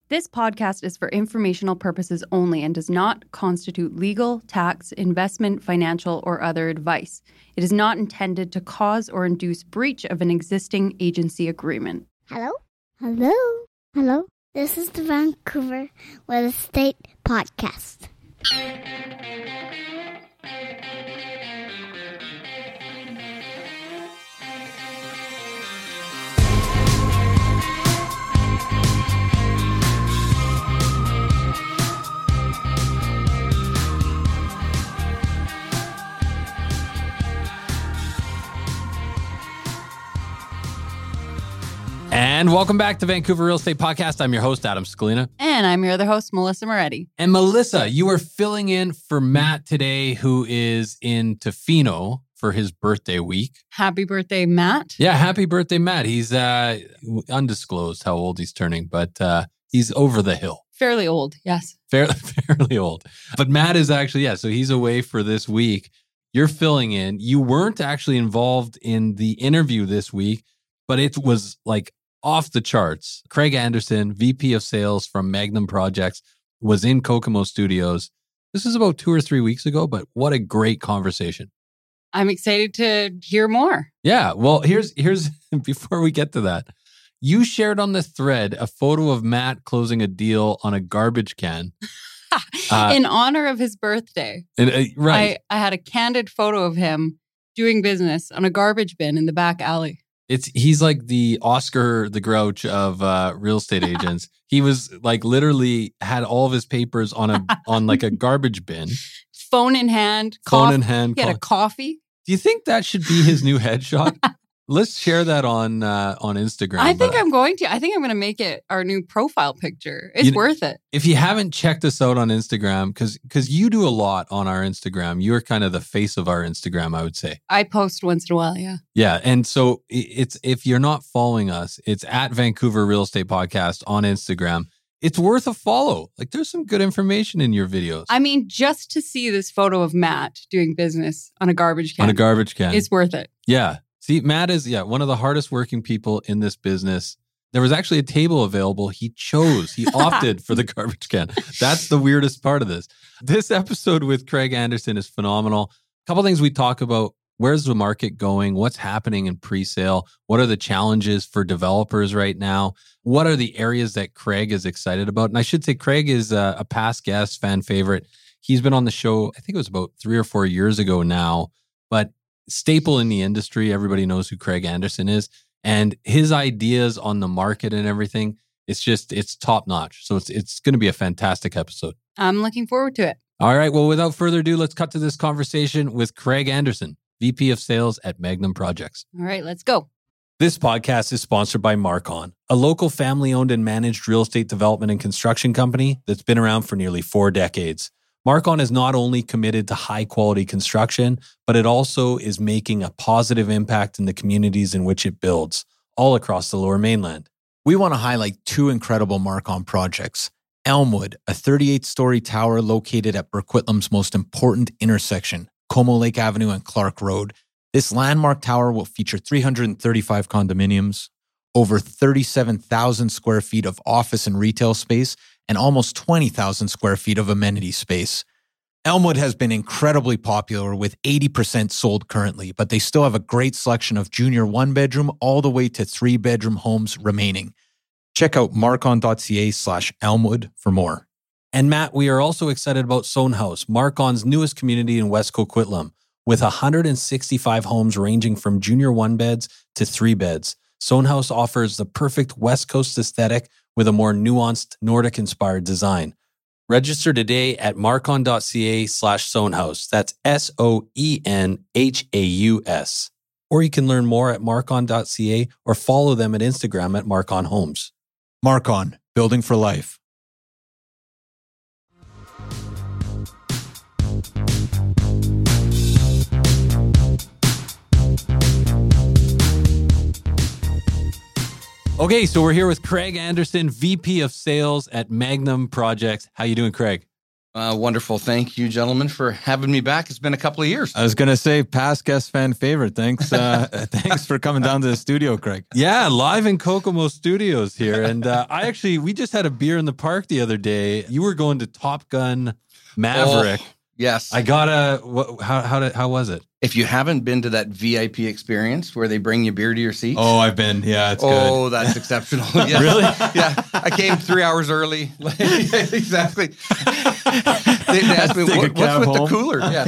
This podcast is for informational purposes only and does not constitute legal, tax, investment, financial, or other advice. It is not intended to cause or induce breach of an existing agency agreement. Hello? Hello? Hello? This is the Vancouver Real Estate Podcast. And welcome back to Vancouver Real Estate Podcast. I'm your host, Adam Scalina. And I'm your other host, Melissa Moretti. And Melissa, you are filling in for Matt today, who is in Tofino for his birthday week. Happy birthday, Matt. Yeah, happy birthday, Matt. He's undisclosed how old he's turning, but he's over the hill. Fairly old, yes. Fairly old. But Matt is actually, so he's away for this week. You're filling in. You weren't actually involved in the interview this week, but it was like off the charts. Craig Anderson, VP of Sales from Magnum Projects, was in Kokomo Studios. This is about 2 or 3 weeks ago, but what a great conversation. I'm excited to hear more. Yeah, well, here's before we get to that, you shared on the thread a photo of Matt closing a deal on a garbage can. In honor of his birthday. Right. I had a candid photo of him doing business on a garbage bin in the back alley. He's like the Oscar the Grouch of real estate agents. He was like literally had all of his papers on like a garbage bin. Phone in hand. He had a coffee. Do you think that should be his new headshot? Let's share that on Instagram. I think I'm going to make it our new profile picture. It's worth it. If you haven't checked us out on Instagram, because you do a lot on our Instagram, you're kind of the face of our Instagram, I would say. I post once in a while, yeah. Yeah, and so it's if you're not following us, it's at Vancouver Real Estate Podcast on Instagram. It's worth a follow. Like there's some good information in your videos. I mean, just to see this photo of Matt doing business on a garbage can. It's worth it. Yeah. See, Matt is, one of the hardest working people in this business. There was actually a table available. He opted for the garbage can. That's the weirdest part of this. This episode with Craig Anderson is phenomenal. A couple things we talk about. Where's the market going? What's happening in pre-sale? What are the challenges for developers right now? What are the areas that Craig is excited about? And I should say Craig is a past guest, fan favorite. He's been on the show, I think it was about 3 or 4 years ago now, but staple in the industry. Everybody knows who Craig Anderson is, and his ideas on the market and everything. It's top notch. So it's going to be a fantastic episode. I'm looking forward to it. All right. Well, without further ado, let's cut to this conversation with Craig Anderson, VP of Sales at Magnum Projects. All right, let's go. This podcast is sponsored by Marcon, a local family-owned and managed real estate development and construction company that's been around for nearly 4 decades. Marcon is not only committed to high-quality construction, but it also is making a positive impact in the communities in which it builds, all across the Lower Mainland. We want to highlight 2 incredible Marcon projects. Elmwood, a 38-story tower located at Burquitlam's most important intersection, Como Lake Avenue and Clark Road. This landmark tower will feature 335 condominiums, over 37,000 square feet of office and retail space, and almost 20,000 square feet of amenity space. Elmwood has been incredibly popular with 80% sold currently, but they still have a great selection of junior 1-bedroom all the way to 3-bedroom homes remaining. Check out marcon.ca/Elmwood for more. And Matt, we are also excited about Sohn House, Marcon's newest community in West Coquitlam, with 165 homes ranging from junior 1-beds to 3-beds. Sohn House offers the perfect West Coast aesthetic with a more nuanced Nordic-inspired design. Register today at marcon.ca/Sohnhaus. That's SOENHAUS. Or you can learn more at marcon.ca or follow them at Instagram at Marcon Homes. Marcon, building for life. Okay, so we're here with Craig Anderson, VP of Sales at Magnum Projects. How you doing, Craig? Wonderful. Thank you, gentlemen, for having me back. It's been a couple of years. I was going to say, past guest fan favorite. Thanks thanks for coming down to the studio, Craig. Yeah, live in Kokomo Studios here. And we just had a beer in the park the other day. You were going to Top Gun Maverick. Oh, yes. I got how was it? If you haven't been to that VIP experience where they bring you beer to your seat. Oh, I've been. Yeah, it's good. Oh, that's exceptional. Yeah. Really? Yeah. I came 3 hours early. Exactly. They asked me, what's with home? the cooler? Yeah.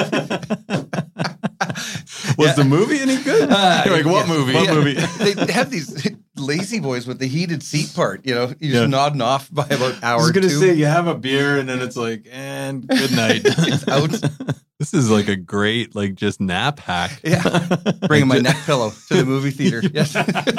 Was the movie any good? You're like, what movie? What movie? They have these lazy boys with the heated seat part, you're just nodding off by about hour. I was going to two. say, you have a beer and then it's like, and good night. It's out. This is like a great, just nap hack. Yeah. Bringing my neck pillow to the movie theater. Yes.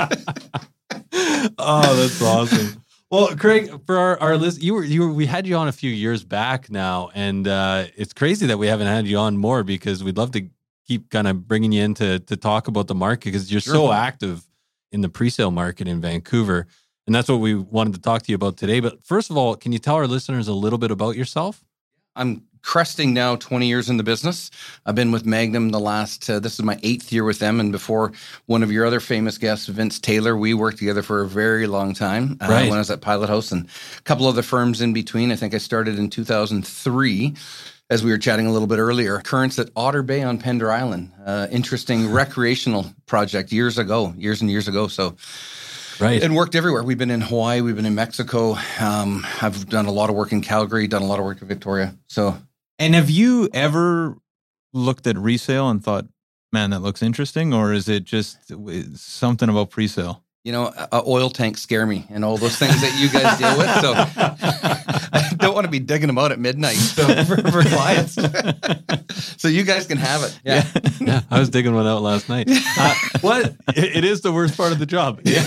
Oh, that's awesome. Well, Craig, for our list, we had you on a few years back now, and it's crazy that we haven't had you on more because we'd love to keep kind of bringing you in to talk about the market because you're so active in the pre-sale market in Vancouver, and that's what we wanted to talk to you about today. But first of all, can you tell our listeners a little bit about yourself? I'm cresting now 20 years in the business. I've been with Magnum this is my 8th year with them. And before one of your other famous guests, Vince Taylor, we worked together for a very long time when I was at Pilot House and a couple other firms in between. I think I started in 2003. As we were chatting a little bit earlier, Currents at Otter Bay on Pender Island. Interesting recreational project years and years ago. So, right. And worked everywhere. We've been in Hawaii. We've been in Mexico. I've done a lot of work in Calgary, done a lot of work in Victoria. So, and have you ever looked at resale and thought, man, that looks interesting? Or is it just something about pre-sale? Oil tanks scare me and all those things that you guys deal with. So I don't want to be digging them out at midnight for clients. So you guys can have it. Yeah. I was digging one out last night. It is the worst part of the job. Yeah.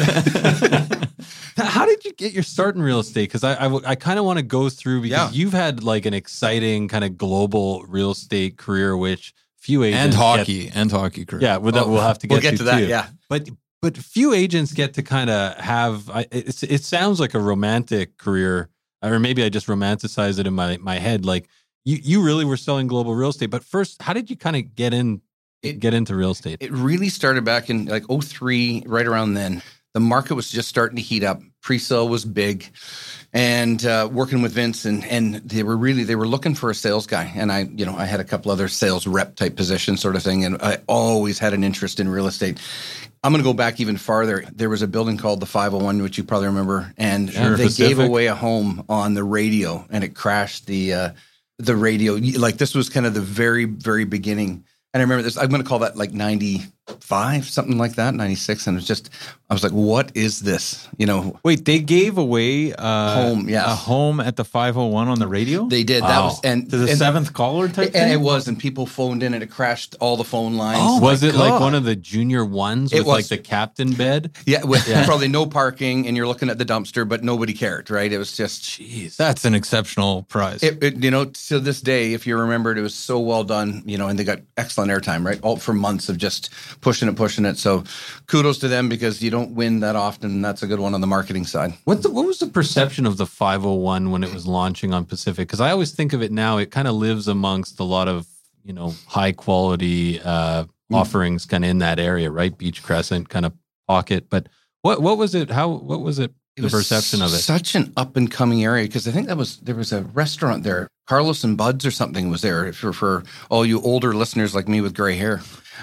How did you get your start in real estate? Because I kind of want to go through because you've had an exciting kind of global real estate career, which few agents and hockey career. Yeah, we'll have to get to that. too. Yeah, but few agents get to kind of have. It sounds like a romantic career, or maybe I just romanticize it in my head. Like you really were selling global real estate. But first, how did you kind of get into real estate? It really started back in 2003, right around then. The market was just starting to heat up. Pre-sale was big, and working with Vince, and they were looking for a sales guy. And I had a couple other sales rep type positions, sort of thing. And I always had an interest in real estate. I'm going to go back even farther. There was a building called the 501, which you probably remember, and they gave away a home on the radio, and it crashed the radio. This was kind of the very, very beginning. And I remember this. I'm going to call that 95, something like that, 96. And I was like, what is this? Wait, they gave away home, yes. a home at the 501 on the radio? They did. Wow. That was to the seventh caller type thing? And it was, and people phoned in and it crashed all the phone lines. Oh, was it like one of the junior ones with the captain bed? Yeah, with probably no parking, and you're looking at the dumpster, but nobody cared, right? It was just, jeez. That's an exceptional prize. To this day, if you remembered, it was so well done, and they got excellent airtime, right? All for months of just pushing it. So kudos to them because you don't win that often. And that's a good one on the marketing side. What was the perception of the 501 when it was launching on Pacific? Because I always think of it now, it kind of lives amongst a lot of, high quality offerings kind of in that area, right? Beach Crescent kind of pocket. But what was it? What was it? The perception of it. Such an up and coming area because I think there was a restaurant there, Carlos and Buds or something was there for all you older listeners like me with gray hair.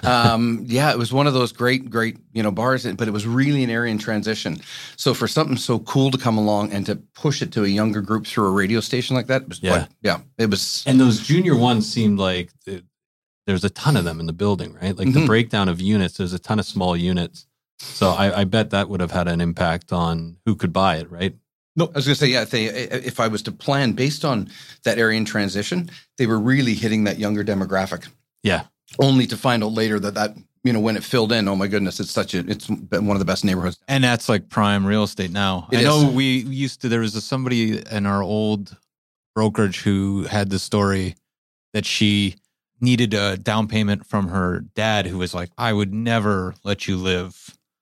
It was one of those great bars, but it was really an area in transition. So for something so cool to come along and to push it to a younger group through a radio station like that, it was. And those junior ones seemed like there's a ton of them in the building, right? Like the breakdown of units, there's a ton of small units. So I bet that would have had an impact on who could buy it, right? No, I was going to say, if I was to plan based on that area in transition, they were really hitting that younger demographic. Yeah. Only to find out later that when it filled in, oh my goodness, it's been one of the best neighborhoods. And that's like prime real estate now. I know we used to, there was somebody in our old brokerage who had the story that she needed a down payment from her dad who was like, I would never let you live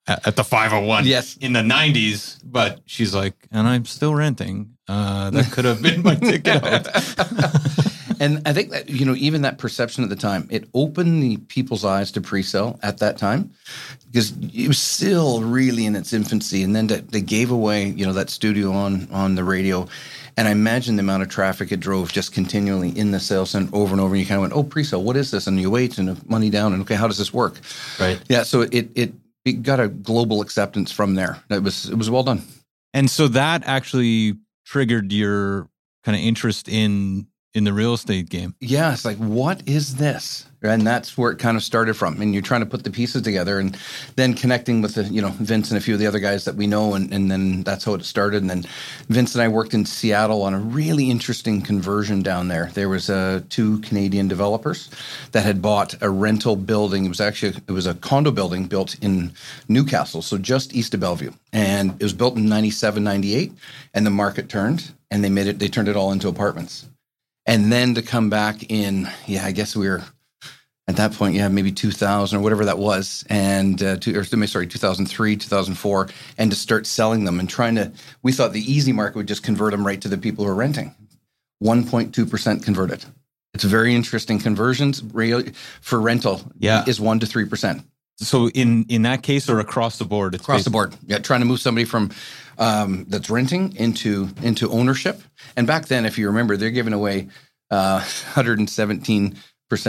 at the 501 Yes. in the 90s, but she's like, and I'm still renting. That could have been my ticket out. And I think that, even that perception at the time, it opened the people's eyes to pre-sale at that time, because it was still really in its infancy. And then they gave away, that studio on the radio. And I imagine the amount of traffic it drove just continually in the sales center over and over. And you kind of went, oh, pre-sale, what is this? And you wait and money down and, okay, how does this work? Right. Yeah. So it got a global acceptance from there. It was well done. And so that actually triggered your kind of interest in the real estate game. Yeah, it's like, what is this? And that's where it kind of started from. And you're trying to put the pieces together, and then connecting with Vince and a few of the other guys that we know, and then that's how it started. And then Vince and I worked in Seattle on a really interesting conversion down there. There was 2 Canadian developers that had bought a rental building. It was a condo building built in Newcastle, so just east of Bellevue. And it was built in 97, 98, and the market turned, and they turned it all into apartments. And then to come back in, I guess we were at that point, maybe 2000 or whatever that was, and 2003, 2004, and to start selling them and we thought the easy market would just convert them right to the people who are renting. 1.2% converted. It's very interesting. Conversions for rental is 1 to 3%. So in that case, or across the board? It's across the board. Yeah, trying to move somebody from that's renting into ownership. And back then, if you remember, they're giving away 117%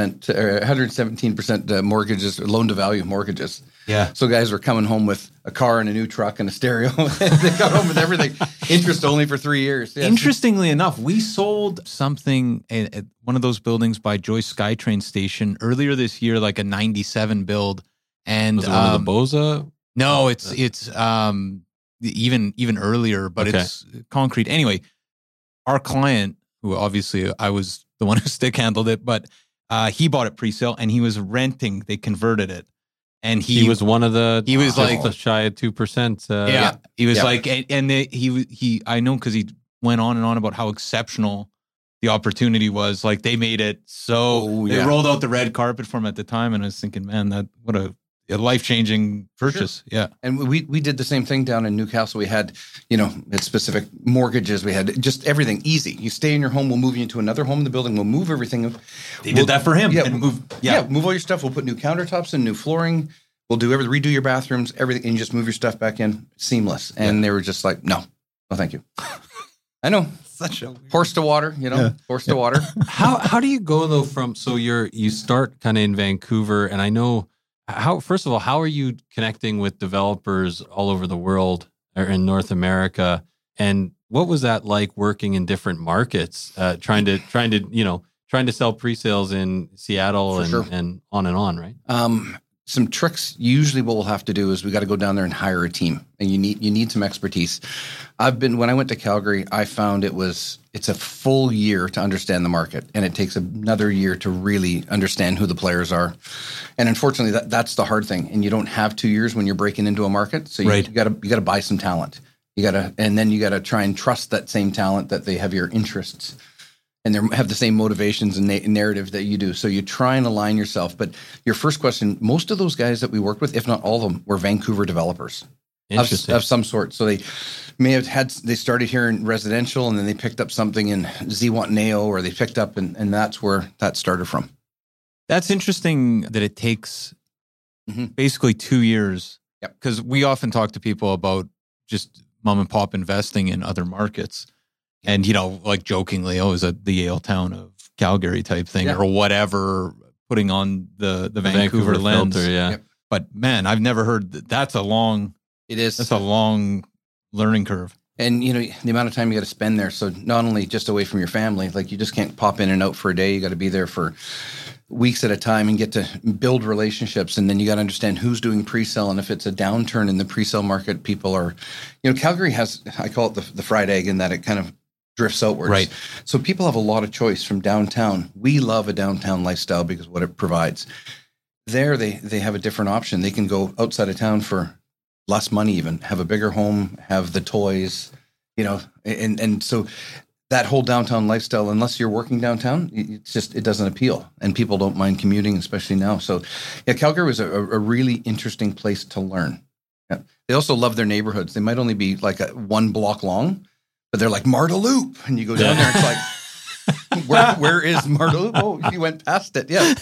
mortgages, loan to value mortgages. Yeah. So guys were coming home with a car and a new truck and a stereo. They got home with everything. Interest only for 3 years. Yes. Interestingly enough, we sold something at one of those buildings by Joyce SkyTrain Station earlier this year, like a 97 build. And was it one of the Boza? No, it's even earlier, but it's concrete. Anyway, our client, who obviously I was the one who stick handled it, but he bought it pre-sale and he was renting. They converted it, and he was one of the. He was like shy of 2%. He was like, and he I know because he went on and on about how exceptional the opportunity was. Like they made it so they rolled out the red carpet for him at the time, and I was thinking, man, what a life-changing purchase. Sure. Yeah. And we did the same thing down in Newcastle. We had, specific mortgages. We had just everything easy. You stay in your home, we'll move you into another home in the building. We'll move everything. They did that for him. Yeah. And move all your stuff. We'll put new countertops and new flooring. We'll do redo your bathrooms, everything, and you just move your stuff back in. Seamless. And they were just like, no, thank you. I know. Such a horse to water, horse to water. How do you go though so you start kind of in Vancouver, and I know first of all, how are you connecting with developers all over the world or in North America? And what was that like working in different markets, trying to sell pre-sales in Seattle and on, right? Some tricks. Usually what we'll have to do is we got to go down there and hire a team, and you need some expertise. When I went to Calgary, I found it's a full year to understand the market, and it takes another year to really understand who the players are. And unfortunately, that's the hard thing. And you don't have 2 years when you're breaking into a market, so you got to buy some talent. And then you got to try and trust that same talent, that they have your interests and they have the same motivations and narrative that you do. So you try and align yourself. But your first question, most of those guys that we worked with, if not all of them, were Vancouver developers of some sort. So they may have they started here in residential, and then they picked up something in Zihuatanejo, or they picked up, and that's where that started from. That's interesting that it takes basically 2 years. Yep. Because we often talk to people about just mom and pop investing in other markets. And, like jokingly, is it the Yale town of Calgary type thing or whatever, putting on the Vancouver lens. Filter, yeah. Yep. But man, I've never heard that's a long learning curve. And, the amount of time you got to spend there. So not only just away from your family, like you just can't pop in and out for a day. You got to be there for weeks at a time and get to build relationships. And then you got to understand who's doing pre-sale. And if it's a downturn in the pre-sale market, people are, Calgary has, I call it the fried egg, in that it kind of drifts outwards. Right. So people have a lot of choice from downtown. We love a downtown lifestyle because what it provides. There, they have a different option. They can go outside of town for less money, even have a bigger home, have the toys, and so that whole downtown lifestyle, unless you're working downtown, it doesn't appeal, and people don't mind commuting, especially now. So, Calgary was a really interesting place to learn. They also love their neighborhoods. They might only be like 1 block long, but they're like Marda Loop. And you go down there, it's like, where is Marda Loop? Oh, you went past it. Yeah.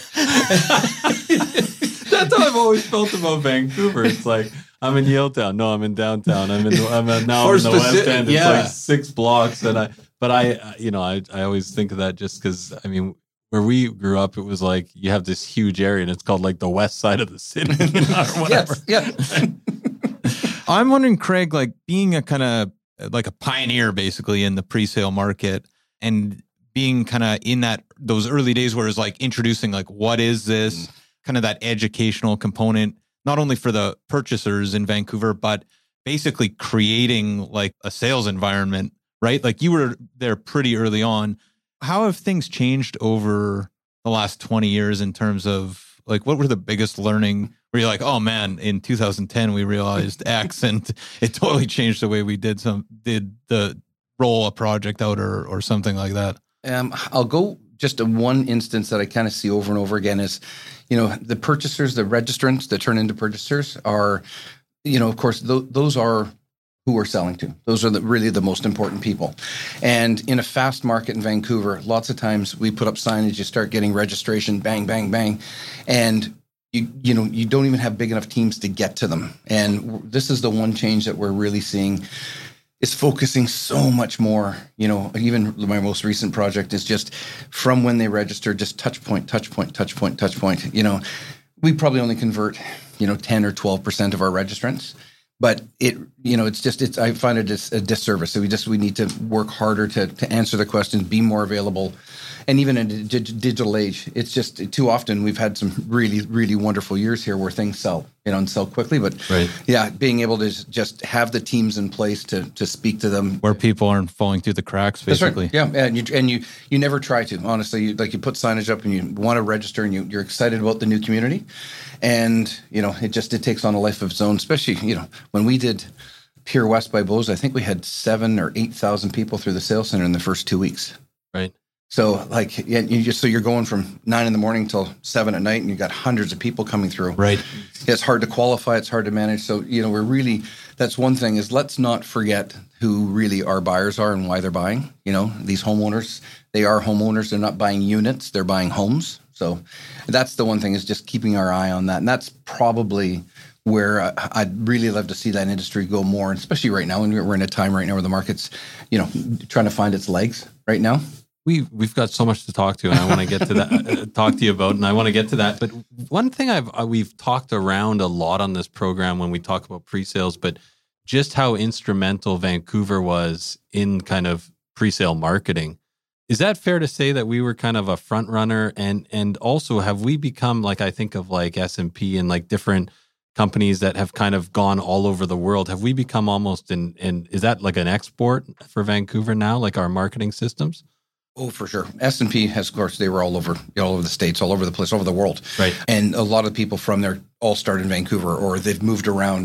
That's how I've always felt about Vancouver. It's like, I'm in Yaletown. No, I'm in downtown. I'm now in the West End. It's like 6 blocks. And I always think of that just because, I mean, where we grew up, it was like you have this huge area and it's called like the west side of the city, or whatever. Yes, yeah. I'm wondering, Craig, like being a kind of like a pioneer basically in the pre-sale market and being kind of in those early days where it's like introducing like, what is this? Kind of that educational component, not only for the purchasers in Vancouver, but basically creating like a sales environment, right? Like you were there pretty early on. How have things changed over the last 20 years in terms of like, what were the biggest learning where you're like, oh man, in 2010, we realized X and it totally changed the way we did the roll a project out or something like that? I'll go just to one instance that I kind of see over and over again is, the purchasers, the registrants that turn into purchasers are, of course, those are who we're selling to. Those are really the most important people. And in a fast market in Vancouver, lots of times we put up signage, you start getting registration, bang, bang, bang. And you don't even have big enough teams to get to them. And this is the one change that we're really seeing is focusing so much more. Even my most recent project is just from when they register, just touch point. We probably only convert, 10 or 12% of our registrants. But I find it a disservice. So we need to work harder to answer the questions, be more available. And even in a digital age, it's just too often we've had some really, really wonderful years here where things sell, and sell quickly. But being able to just have the teams in place to speak to them. Where people aren't falling through the cracks, basically. That's right. Yeah. And you never try to, honestly. You put signage up and you want to register and you're excited about the new community. And, it takes on a life of its own, especially, when we did Pier West by Bose, I think we had 7,000 or 8,000 people through the sales center in the first 2 weeks. Right. So you're going from 9 a.m. till 7 p.m, and you've got hundreds of people coming through. Right. It's hard to qualify. It's hard to manage. So, that's one thing is let's not forget who really our buyers are and why they're buying. These homeowners, they are homeowners. They're not buying units. They're buying homes. So that's the one thing is just keeping our eye on that. And that's probably where I'd really love to see that industry go more, especially right now. And we're in a time right now where the market's, trying to find its legs right now. We've got so much to talk to, and I want to get to that, talk to you about, and I want to get to that. But one thing we've talked around a lot on this program when we talk about pre-sales, but just how instrumental Vancouver was in kind of pre-sale marketing. Is that fair to say that we were kind of a front runner? And also, have we become, like, I think of like S&P and like different companies that have kind of gone all over the world? Have we become almost is that like an export for Vancouver now, like our marketing systems? Oh, for sure. S&P has, of course, they were all over the States, all over the place, all over the world. Right. And a lot of people from there all started in Vancouver or they've moved around.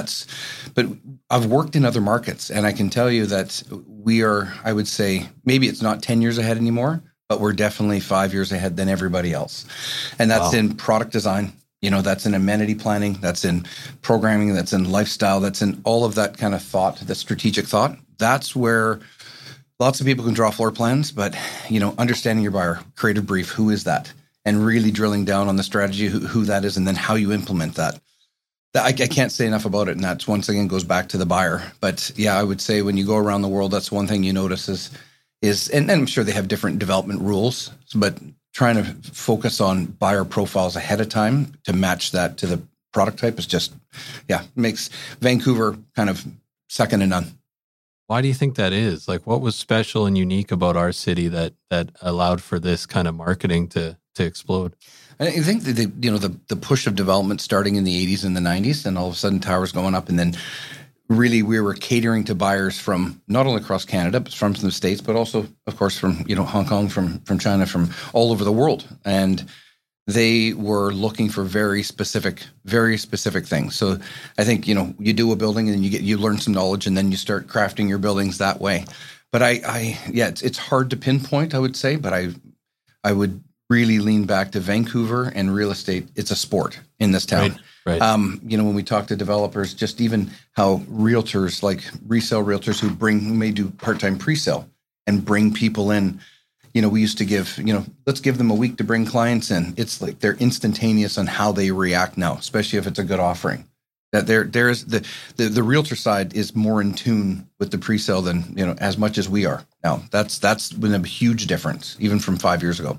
But I've worked in other markets and I can tell you that we are, I would say, maybe it's not 10 years ahead anymore, but we're definitely 5 years ahead than everybody else. And that's in product design. That's in amenity planning, that's in programming, that's in lifestyle, that's in all of that kind of thought, the strategic thought. That's where lots of people can draw floor plans, but, understanding your buyer, creative brief, who is that? And really drilling down on the strategy, who that is, and then how you implement that. I can't say enough about it. And that's once again goes back to the buyer. But yeah, I would say when you go around the world, that's one thing you notice is and I'm sure they have different development rules, but trying to focus on buyer profiles ahead of time to match that to the product type is just, makes Vancouver kind of second to none. Why do you think that is? Like, what was special and unique about our city that allowed for this kind of marketing to explode? I think that the push of development starting in the 80s and the 90s, and all of a sudden towers going up, and then really we were catering to buyers from not only across Canada, but from the States, but also, of course, from Hong Kong, from China, from all over the world, and they were looking for very specific things. So I think, you do a building and you learn some knowledge and then you start crafting your buildings that way. But it's hard to pinpoint, I would say, but I would really lean back to Vancouver and real estate. It's a sport. in this town. Right. When we talk to developers, just even how realtors, like resale realtors who may do part-time pre-sale and bring people in. We used to give, let's give them a week to bring clients in. It's like they're instantaneous on how they react now, especially if it's a good offering. That there is the realtor side is more in tune with the pre-sale than, as much as we are now. That's been a huge difference, even from 5 years ago.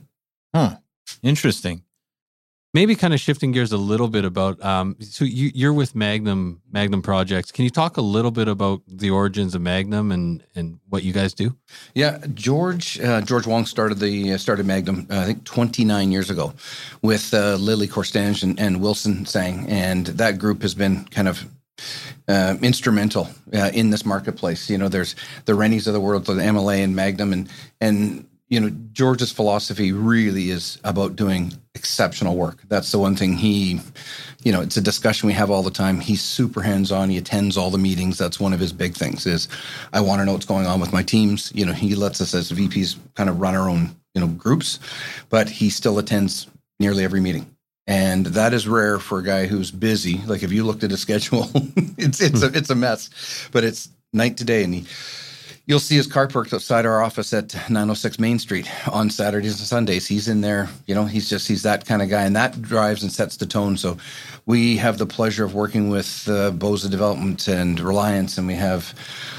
Interesting. Maybe kind of shifting gears a little bit about, so you're with Magnum Projects. Can you talk a little bit about the origins of Magnum and what you guys do? Yeah, George Wong started Magnum, I think 29 years ago with Lily Corstange and Wilson Sang. And that group has been kind of instrumental in this marketplace. There's the Rennies of the world, the MLA and Magnum. And George's philosophy really is about doing exceptional work. That's the one thing it's a discussion we have all the time. He's super hands-on. He attends all the meetings. That's one of his big things is I want to know what's going on with my teams. He lets us as VPs kind of run our own, groups, but he still attends nearly every meeting. And that is rare for a guy who's busy. Like if you looked at his schedule, it's a mess, but it's night to day. And you'll see his car parked outside our office at 906 Main Street on Saturdays and Sundays. He's in there, he's that kind of guy, and that drives and sets the tone. So we have the pleasure of working with Boza Development and Reliance, and we have,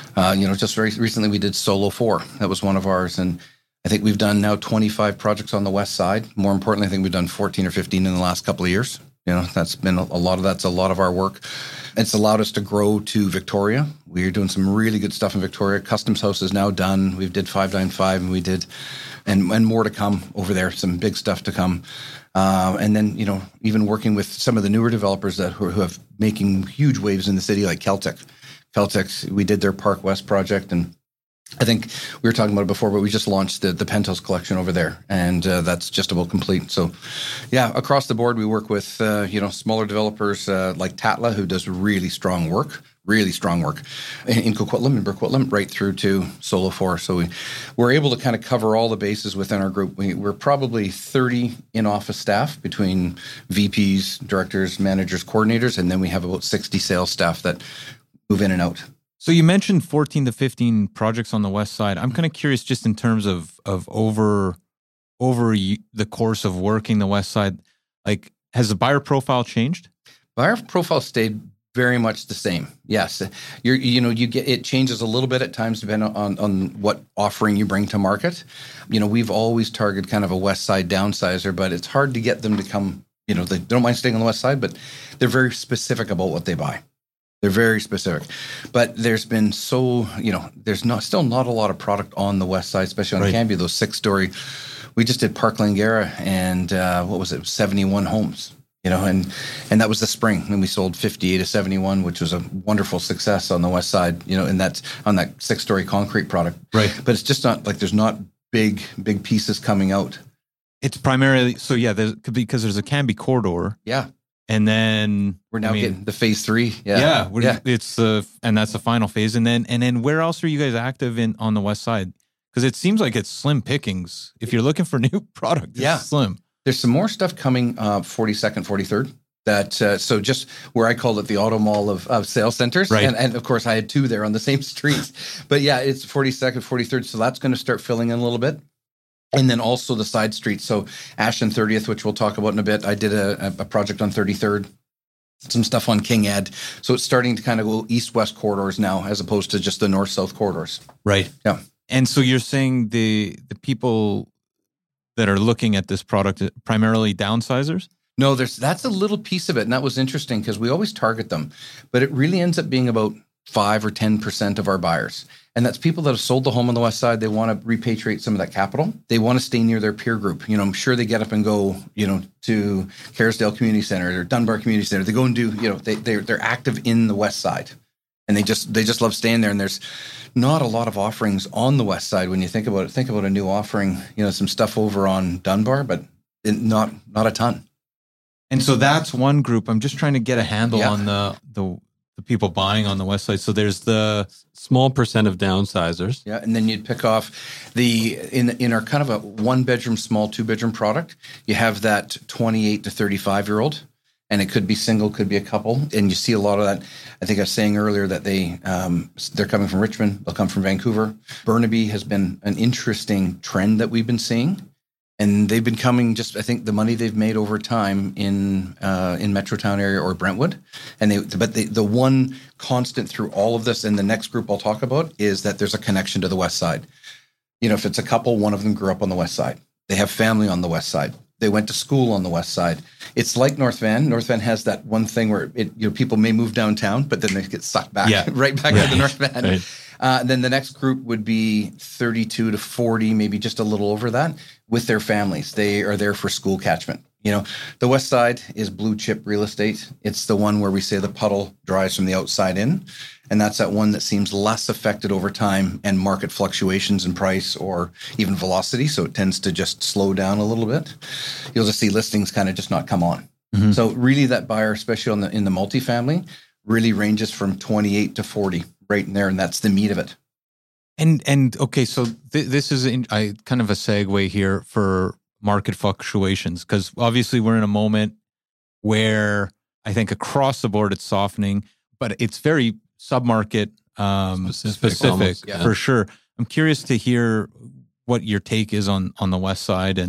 just very recently we did Solo 4. That was one of ours, and I think we've done now 25 projects on the west side. More importantly, I think we've done 14 or 15 in the last couple of years. That's been a lot of our work. It's allowed us to grow to Victoria. We're doing some really good stuff in Victoria. Customs House is now done. We did 595 and we did, and more to come over there, some big stuff to come. And then, even working with some of the newer developers who have making huge waves in the city, like Celtic. We did their Park West project, and I think we were talking about it before, but we just launched the Penthouse collection over there, and that's just about complete. So, yeah, across the board, we work with smaller developers like Tatla, who does really strong work in Coquitlam and Burquitlam, right through to Solo 4. So we're able to kind of cover all the bases within our group. We're probably 30 in-office staff between VPs, directors, managers, coordinators, and then we have about 60 sales staff that move in and out. So you mentioned 14 to 15 projects on the west side. I'm kind of curious just in terms of over the course of working the west side, like has the buyer profile changed? Buyer profile stayed very much the same. Yes. It changes a little bit at times depending on what offering you bring to market. We've always targeted kind of a west side downsizer, but it's hard to get them to come, they don't mind staying on the west side, but they're very specific about what they buy. They're very specific, but there's been there's still not a lot of product on the west side, especially on Cambia, those 6-story. We just did Park Langara and 71 homes, and that was the spring, and we sold 58 to 71, which was a wonderful success on the west side, and that's on that 6-story concrete product. Right. But it's just not like there's not big pieces coming out. It's primarily, because there's a Cambie corridor. Yeah. And then we're now getting the phase 3. It's and that's the final phase. And then where else are you guys active in on the west side? Because it seems like it's slim pickings. If you're looking for new product, it's slim. There's some more stuff coming 42nd, 43rd. That so just where I call it the auto mall of sales centers, right? And of course I had 2 there on the same streets. But yeah, it's 42nd, 43rd. So that's going to start filling in a little bit. And then also the side streets. So Ashton 30th, which we'll talk about in a bit. I did a project on 33rd, some stuff on King Ed. So it's starting to kind of go east-west corridors now as opposed to just the north-south corridors. Right. Yeah. And so you're saying the people that are looking at this product primarily downsizers? No, that's a little piece of it. And that was interesting because we always target them. But it really ends up being about 5 or 10% of our buyers. And that's people that have sold the home on the west side. They want to repatriate some of that capital. They want to stay near their peer group. I'm sure they get up and go, to Kerrisdale Community Center or Dunbar Community Center. They go and do, they're active in the west side. And they just love staying there. And there's not a lot of offerings on the west side when you think about it. Think about a new offering, some stuff over on Dunbar, but not a ton. And so that's one group. I'm just trying to get a handle on the people buying on the west side. So there's the small percent of downsizers. Yeah, and then you'd pick off in our kind of a 1-bedroom, small 2-bedroom product. You have that 28 to 35-year-old, And it could be single, could be a couple. And you see a lot of that. I think I was saying earlier that they're coming from Richmond. They'll come from Vancouver. Burnaby has been an interesting trend that we've been seeing. And they've been coming I think the money they've made over time in Metrotown area or Brentwood. But the one constant through all of this, and the next group I'll talk about, is that there's a connection to the West Side. If it's a couple, one of them grew up on the West Side. They have family on the West Side. They went to school on the West Side. It's like North Van. North Van has that one thing where people may move downtown, but then they get sucked back right back to the North Van. Right. Then the next group would be 32 to 40, maybe just a little over that, with their families. They are there for school catchment. The West Side is blue chip real estate. It's the one where we say the puddle dries from the outside in. And that's that one that seems less affected over time and market fluctuations in price or even velocity. So it tends to just slow down a little bit. You'll just see listings kind of just not come on. Mm-hmm. So really that buyer, especially in the multifamily, really ranges from 28 to 40 right in there. And that's the meat of it. And okay, so this is kind of a segue here for market fluctuations, because obviously we're in a moment where I think across the board it's softening, but it's very submarket specific for sure. I'm curious to hear what your take is on the West Side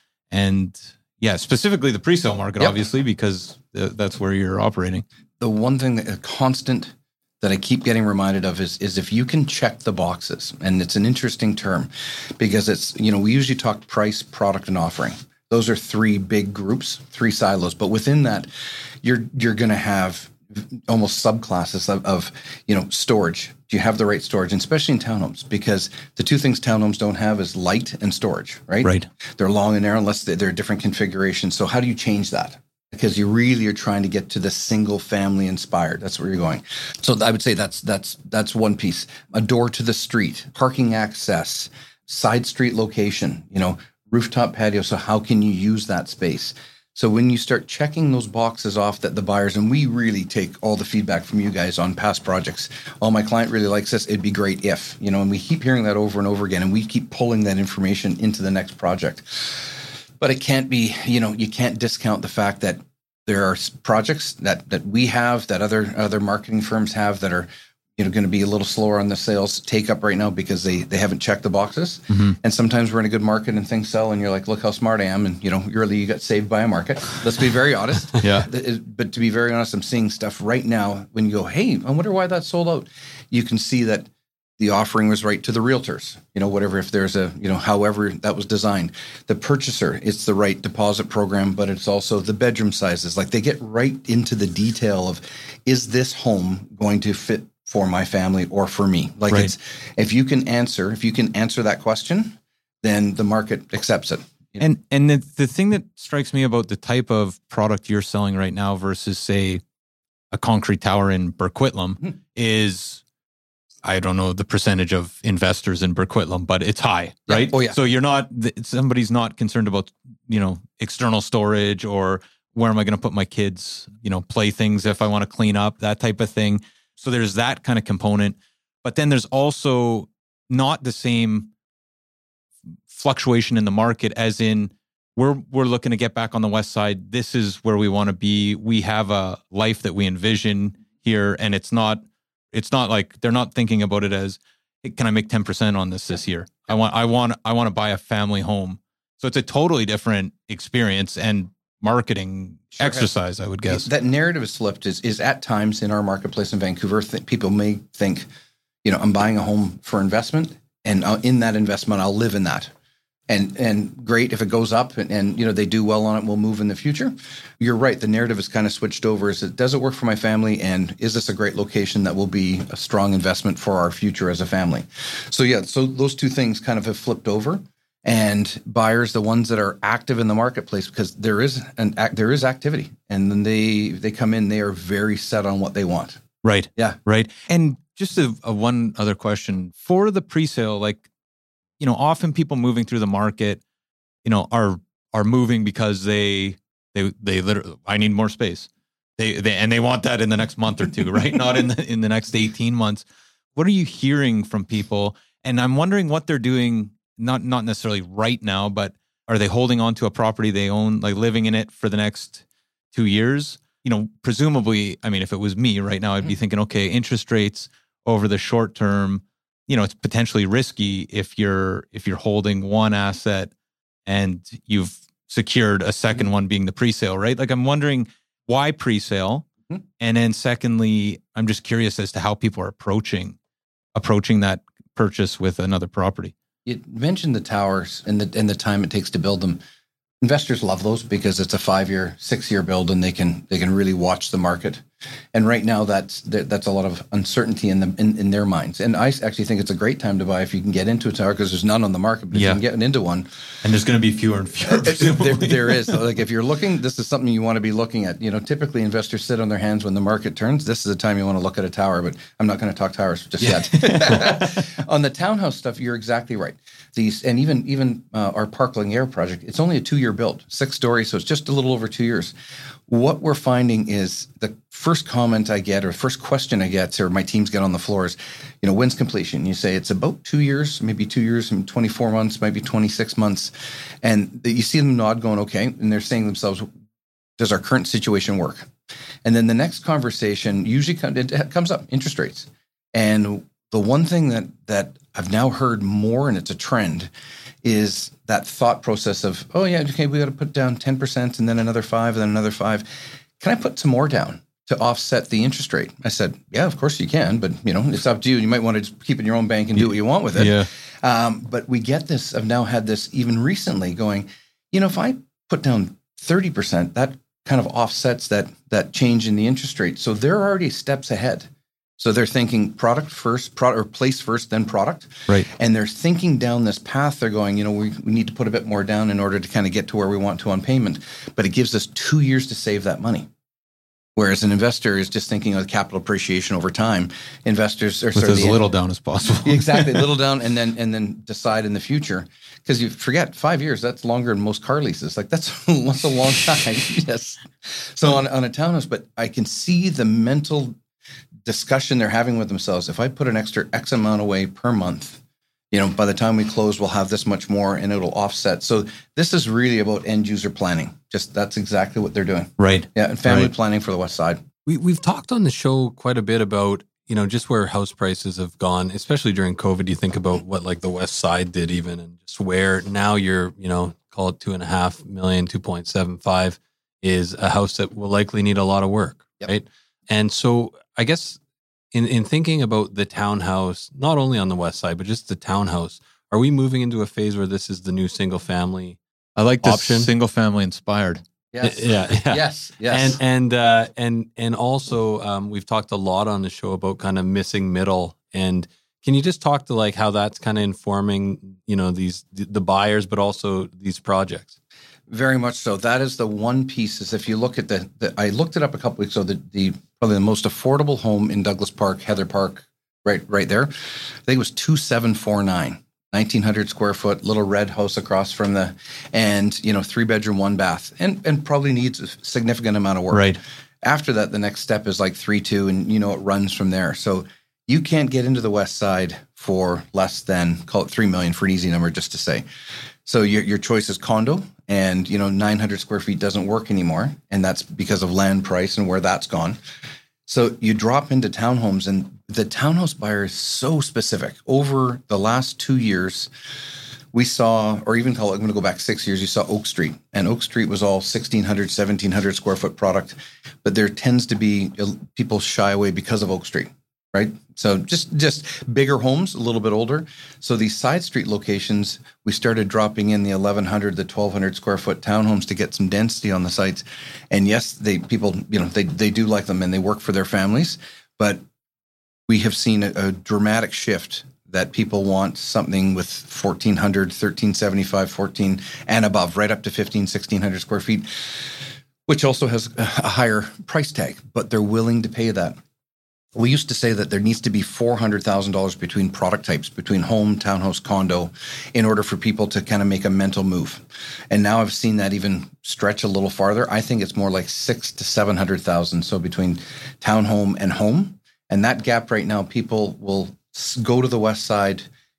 and specifically the pre-sale market, obviously, because that's where you're operating. The one thing a constant that I keep getting reminded of is if you can check the boxes, and it's an interesting term because it's, we usually talk price, product, and offering. Those are three big groups, three silos. But within that, you're going to have almost subclasses of storage. Do you have the right storage? And especially in townhomes, because the two things townhomes don't have is light and storage, right? Right. They're long and narrow unless they're different configurations. So how do you change that? Because you really are trying to get to the single family inspired. That's where you're going. So I would say that's one piece. A door to the street, parking access, side street location, rooftop patio. So how can you use that space? So when you start checking those boxes off that the buyers, and we really take all the feedback from you guys on past projects. Oh, my client really likes this. It'd be great if, and we keep hearing that over and over again, and we keep pulling that information into the next project. But it can't be, you can't discount the fact that there are projects that we have, that other marketing firms have, that are, going to be a little slower on the sales take up right now because they haven't checked the boxes. Mm-hmm. And sometimes we're in a good market and things sell and you're like, look how smart I am. And, you got saved by a market. Let's be very honest. Yeah. But to be very honest, I'm seeing stuff right now when you go, hey, I wonder why that sold out. You can see that the offering was right to the realtors, whatever, if there's however that was designed. The purchaser, it's the right deposit program, but it's also the bedroom sizes. Like they get right into the detail of, is this home going to fit for my family or for me? Like right. If you can answer that question, then the market accepts it. And the thing that strikes me about the type of product you're selling right now versus, say, a concrete tower in Burquitlam is, I don't know the percentage of investors in Burquitlam, but it's high, right? Oh, yeah. So somebody's not concerned about, external storage or where am I going to put my kids, playthings if I want to clean up, that type of thing. So there's that kind of component. But then there's also not the same fluctuation in the market as in we're looking to get back on the West Side. This is where we want to be. We have a life that we envision here, and it's not like they're not thinking about it as, hey, can I make 10% on this year? I want to buy a family home. So it's a totally different experience and marketing exercise, I would guess. That narrative is flipped is at times in our marketplace in Vancouver, people may think, I'm buying a home for investment, and in that investment, I'll live in that. And great if it goes up and they do well on it, we'll move in the future. You're right. The narrative is kind of switched over. Does it work for my family? And is this a great location that will be a strong investment for our future as a family? So those two things kind of have flipped over. And buyers, the ones that are active in the marketplace, because there is activity, and then they come in, they are very set on what they want. Right. Yeah. Right. And just a one other question for the pre-sale, like, often people moving through the market, are moving because they literally, I need more space. They want that in the next month or two, right? Not in the next 18 months. What are you hearing from people? And I'm wondering what they're doing. Not necessarily right now, but are they holding on to a property they own, like living in it for the next 2 years? presumably, I mean, if it was me right now, I'd be thinking, okay, interest rates over the short term, it's potentially risky if you're holding one asset and you've secured a second one being the pre-sale, right? Like, I'm wondering why pre-sale? And then secondly, I'm just curious as to how people are approaching that purchase with another property. You mentioned the towers and the time it takes to build them. Investors love those because it's a 5-year, 6-year build, and they can really watch the market. And right now, that's a lot of uncertainty in their minds. And I actually think it's a great time to buy if you can get into a tower, because there's none on the market. But if you can get into one, and there's going to be fewer and fewer. There is. Like, if you're looking, this is something you want to be looking at. Typically investors sit on their hands when the market turns. This is the time you want to look at a tower. But I'm not going to talk towers just yet. On the townhouse stuff, you're exactly right. And even our Parkland Air project, it's only a 2-year build, 6 stories, so it's just a little over 2 years. What we're finding is the first comment I get, or first question I get, or my teams get on the floor is, when's completion? You say it's about 2 years, maybe 2 years and 24 months, maybe 26 months. And you see them nod going, okay. And they're saying to themselves, does our current situation work? And then the next conversation usually comes up, interest rates. And the one thing that I've now heard more, and it's a trend, is that thought process of, oh yeah, okay, we got to put down 10% and then another 5 and then another 5. Can I put some more down to offset the interest rate? I said, yeah, of course you can, but it's up to you. You might want to just keep it in your own bank and do what you want with it. Yeah. But we get this. I've now had this even recently going, if I put down 30%, that kind of offsets that change in the interest rate. So they're already steps ahead. So they're thinking product first, or place first, then product. Right. And they're thinking down this path. They're going, we need to put a bit more down in order to kind of get to where we want to on payment. But it gives us 2 years to save that money. Whereas an investor is just thinking of capital appreciation over time. Investors are with as little down as possible. Exactly, little down, and then decide in the future. Because you forget, 5 years, that's longer than most car leases. Like, that's a long time. Yes. So on a townhouse, but I can see the mental discussion they're having with themselves. If I put an extra X amount away per month, by the time we close, we'll have this much more and it'll offset. So this is really about end user planning. Just that's exactly what they're doing. Right. Yeah. And family planning for the West Side. We've talked on the show quite a bit about, just where house prices have gone, especially during COVID. You think about what like the West Side did even, and just where now you're, call it 2.5 million, 2.75 is a house that will likely need a lot of work. Yep. Right. And so I guess in thinking about the townhouse, not only on the West Side, but just the townhouse, are we moving into a phase where this is the new single family? I like this option? Single family inspired. Yes. Yeah. Yes. And also we've talked a lot on the show about kind of missing middle. And can you just talk to like how that's kind of informing, the buyers, but also these projects? Very much so. That is the one piece. Is if you look at I looked it up a couple weeks ago. The probably the most affordable home in Douglas Park, Heather Park, right there. I think it was 2,749, 1,900 square foot, little red house across from and 3-bedroom, 1 bath, and probably needs a significant amount of work. Right. After that, the next step is like 3.2, and it runs from there. So you can't get into the West Side for less than, call it $3 million for an easy number, just to say. So your choice is condo, and 900 square feet doesn't work anymore, and that's because of land price and where that's gone. So you drop into townhomes, and the townhouse buyer is so specific. Over the last 2 years, we saw, or even I'm going to go back 6 years, you saw Oak Street, and Oak Street was all 1,600, 1,700 square foot product, but there tends to be people shy away because of Oak Street. Right. So just bigger homes, a little bit older. So these side street locations, we started dropping in the 1,100, the 1,200 square foot townhomes to get some density on the sites. And yes, they do like them and they work for their families. But we have seen a dramatic shift that people want something with 1,400, 1,375, 14 and above, right up to 1,500, 1,600 square feet, which also has a higher price tag, but they're willing to pay that. We used to say that there needs to be $400,000 between product types, between home, townhouse, condo, in order for people to kind of make a mental move. And now I've seen that even stretch a little farther. I think it's more like $600,000 to $700,000. So between townhome and home. And that gap right now, people will go to the West Side,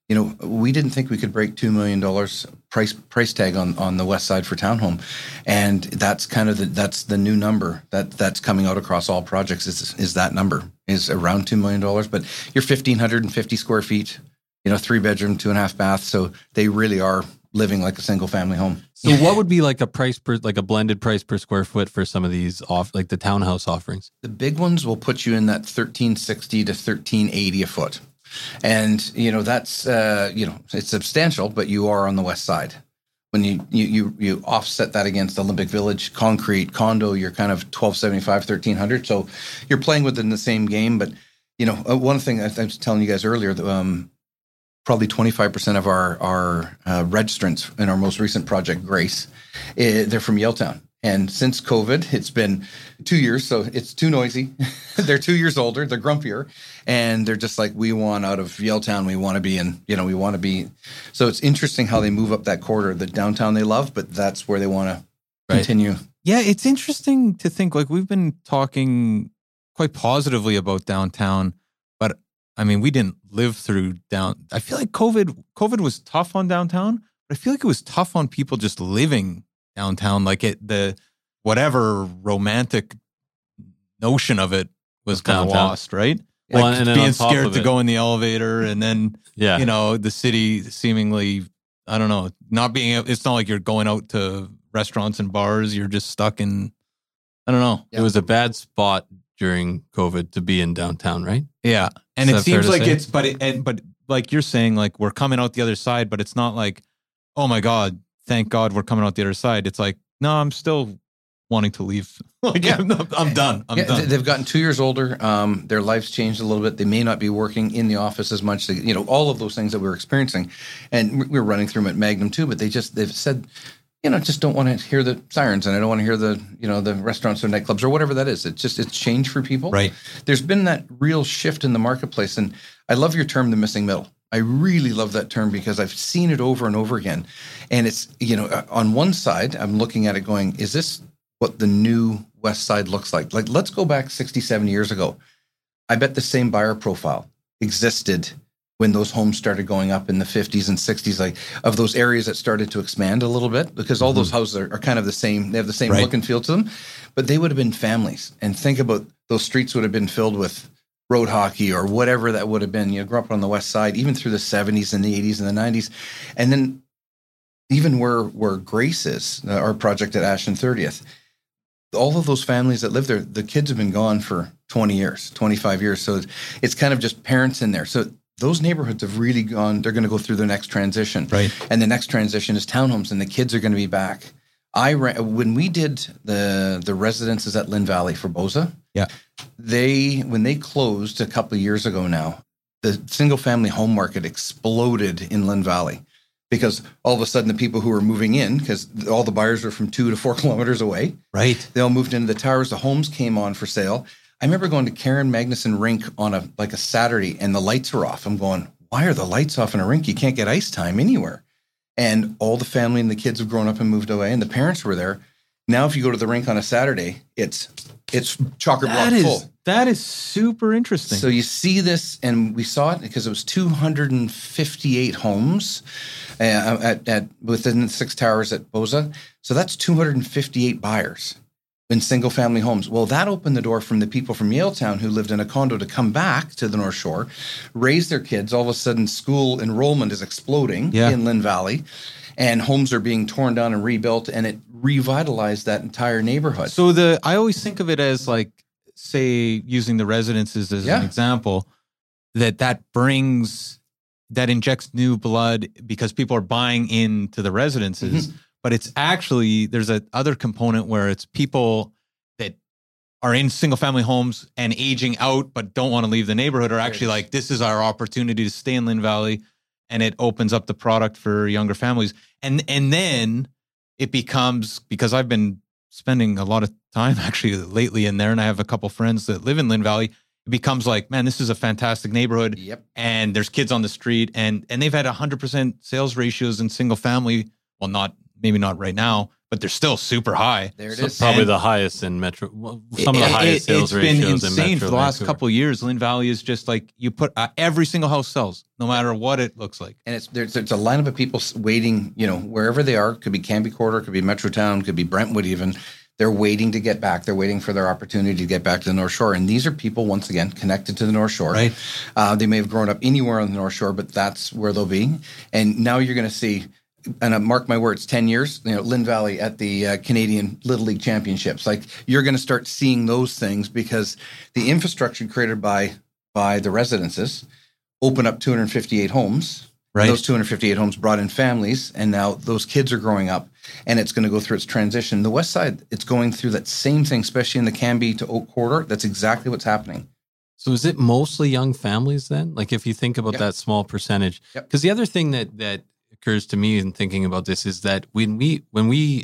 we didn't think we could break $2 million price tag on the west side for townhome. And that's kind of that's the new number that's coming out across all projects is that number is around $2 million, but you're 1,550 square feet, 3-bedroom, 2.5 bath. So they really are living like a single family home. So what would be like a price per, like a blended price per square foot for some of these like the townhouse offerings? The big ones will put you in that $1,360 to $1,380 a foot. And, that's, it's substantial, but you are on the west side. When you offset that against Olympic Village, concrete, condo, you're kind of $1,275, $1,300. So you're playing within the same game. But, one thing I was telling you guys earlier, probably 25% of our registrants in our most recent project, Grace, they're from Yaletown. And since COVID, it's been 2 years, so it's too noisy. They're 2 years older, they're grumpier, and they're just like, we want out of Yaletown, we want to be in, we want to be. So it's interesting how they move up that corridor. The downtown they love, but that's where they want to continue. Yeah, it's interesting to think, like, we've been talking quite positively about downtown, but I mean, we didn't live through I feel like COVID was tough on downtown, but I feel like it was tough on people just living downtown. Like the whatever romantic notion of it was kind of lost, right? Well, like and being scared to go in the elevator, and then Yeah. the city seemingly, I don't know, not being. It's not like you're going out to restaurants and bars. You're just stuck in. I don't know. It was a bad spot during COVID to be in downtown, right? Yeah, and Is it that fair seems to like say? but like you're saying, like we're coming out the other side, but it's not like, oh my God, thank God we're coming out the other side. It's like, no, I'm still wanting to leave. Like, Yeah. I'm done. I'm done. They've gotten 2 years older. Their life's changed a little bit. They may not be working in the office as much. All of those things that we're experiencing, and we're running through them at Magnum too. But they've said, just don't want to hear the sirens, and I don't want to hear the the restaurants or nightclubs or whatever that is. It's changed for people. Right. There's been that real shift in the marketplace, and I love your term, the missing middle. I really love that term because I've seen it over and over again. And it's, on one side, I'm looking at it going, is this what the new West Side looks like? Like, let's go back 60, 70 years ago. I bet the same buyer profile existed when those homes started going up in the 50s and 60s, like of those areas that started to expand a little bit, because all those houses are kind of the same. They have the same look and feel to them, but they would have been families. And think about those streets would have been filled with road hockey or whatever that would have been. Grew up on the west side, even through the 70s and the 80s and the 90s. And then even where Grace is, our project at Ashton 30th, all of those families that live there, the kids have been gone for 20 years, 25 years. So it's kind of just parents in there. So those neighborhoods have really gone, they're going to go through their next transition. Right. And the next transition is townhomes, and the kids are going to be back. When we did the residences at Lynn Valley for Boza, when they closed a couple of years ago now, the single family home market exploded in Lynn Valley because all of a sudden the people who were moving in, because all the buyers were from 2 to 4 kilometers away, right? They all moved into the towers. The homes came on for sale. I remember going to Karen Magnuson Rink on a Saturday, and the lights were off. I'm going, why are the lights off in a rink? You can't get ice time anywhere. And all the family and the kids have grown up and moved away, and the parents were there. Now, if you go to the rink on a Saturday, it's chocker block full. That is super interesting. So you see this, and we saw it because it was 258 homes within the 6 towers at Boza. So that's 258 buyers in single family homes. Well, that opened the door from the people from Yaletown who lived in a condo to come back to the North Shore, raise their kids. All of a sudden, school enrollment is exploding in Lynn Valley, and homes are being torn down and rebuilt, and it revitalized that entire neighborhood. So I always think of it as, like, say, using the residences as an example, that injects new blood because people are buying into the residences. Mm-hmm. But it's actually, there's a other component where it's people that are in single family homes and aging out but don't want to leave the neighborhood are actually like, this is our opportunity to stay in Lynn Valley, and it opens up the product for younger families. And then it becomes, because I've been spending a lot of time actually lately in there, and I have a couple friends that live in Lynn Valley, it becomes like, man, this is a fantastic neighborhood. Yep. And there's kids on the street, and they've had 100% sales ratios in single family. Well, maybe not right now, but they're still super high. There it is. Probably And the highest in Metro. Well, some of the highest sales ratios in Metro. It's been insane for the last Vancouver. couple of years. Lynn Valley is just like you put every single house sells, no matter what it looks like. And there's a lineup of people waiting, wherever they are. Could be Canby Quarter, could be Metrotown, could be Brentwood even. They're waiting to get back. They're waiting for their opportunity to get back to the North Shore. And these are people, once again, connected to the North Shore. Right. They may have grown up anywhere on the North Shore, but that's where they'll be. And now you're going to see, and mark my words, 10 years, Lynn Valley at the Canadian Little League Championships. Like, you're going to start seeing those things because the infrastructure created by the residences open up 258 homes. Right. Those 258 homes brought in families, and now those kids are growing up, and it's going to go through its transition. The West Side, it's going through that same thing, especially in the Canby to Oak Quarter. That's exactly what's happening. So is it mostly young families then? Like if you think about that small percentage, because the other thing that occurs to me in thinking about this is that when we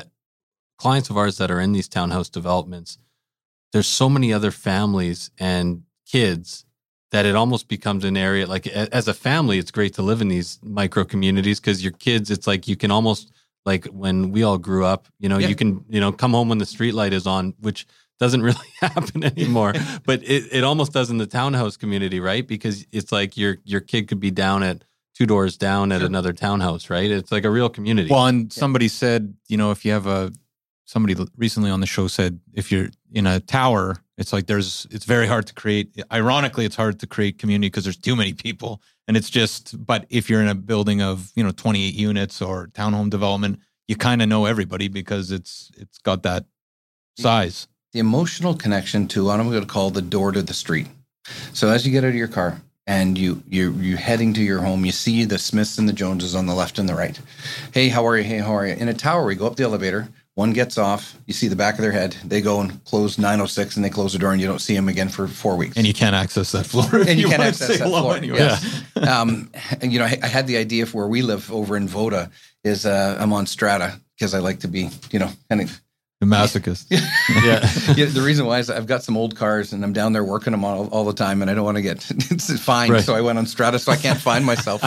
clients of ours that are in these townhouse developments, there's so many other families and kids that it almost becomes an area, like as a family, it's great to live in these micro communities because your kids, it's like you can almost, like when we all grew up, you can, come home when the street light is on, which doesn't really happen anymore, but it almost does in the townhouse community, right? Because it's like your kid could be down at 2 doors down at another townhouse, right? It's like a real community. Well, and somebody said, if you have somebody recently on the show said, if you're in a tower, it's like it's very hard to create. Ironically, it's hard to create community because there's too many people. And it's but if you're in a building of, 28 units or townhome development, you kind of know everybody because it's got that size. The emotional connection to what I'm going to call the door to the street. So as you get out of your car and you're heading to your home, you see the Smiths and the Joneses on the left and the right. Hey, how are you? Hey, how are you? In a tower, we go up the elevator. One gets off, you see the back of their head. They go and close 906 and they close the door and you don't see them again for 4 weeks. And you can't access that floor. And you can't access that floor. Anyway. Yes. And, I had the idea for where we live over in Voda is I'm on Strata because I like to be, kind of... The masochist. Yeah. The reason why is I've got some old cars and I'm down there working them all the time and I don't want to get fined. Right. So I went on Strata so I can't find myself.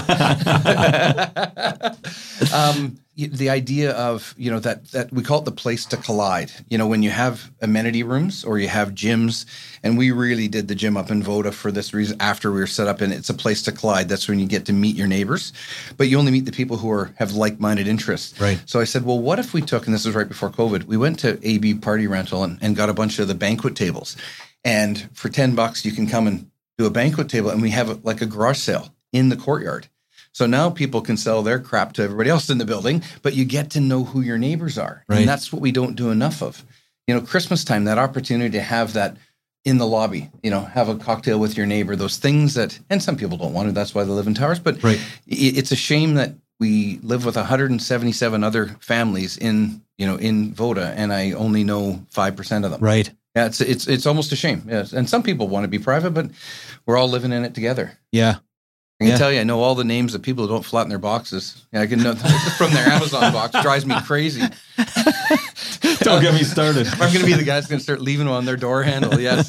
The idea of, that we call it the place to collide. When you have amenity rooms or you have gyms, and we really did the gym up in Voda for this reason after we were set up, and it's a place to collide. That's when you get to meet your neighbors, but you only meet the people who have like-minded interests. Right. So I said, well, what if we took, and this was right before COVID, we went to AB Party Rental and got a bunch of the banquet tables. And for $10, you can come and do a banquet table, and we have like a garage sale in the courtyard. So now people can sell their crap to everybody else in the building, but you get to know who your neighbors are. Right. And that's what we don't do enough of. Christmas time, that opportunity to have that in the lobby, have a cocktail with your neighbor, those things that, and some people don't want to, that's why they live in towers, but it's a shame that we live with 177 other families in Voda, and I only know 5% of them. Right. Yeah, it's almost a shame. Yes. And some people want to be private, but we're all living in it together. Yeah. I can tell you, I know all the names of people who don't flatten their boxes. I can know from their Amazon box. Drives me crazy. Don't get me started. I'm going to be the guy that's going to start leaving them on their door handle. Yes.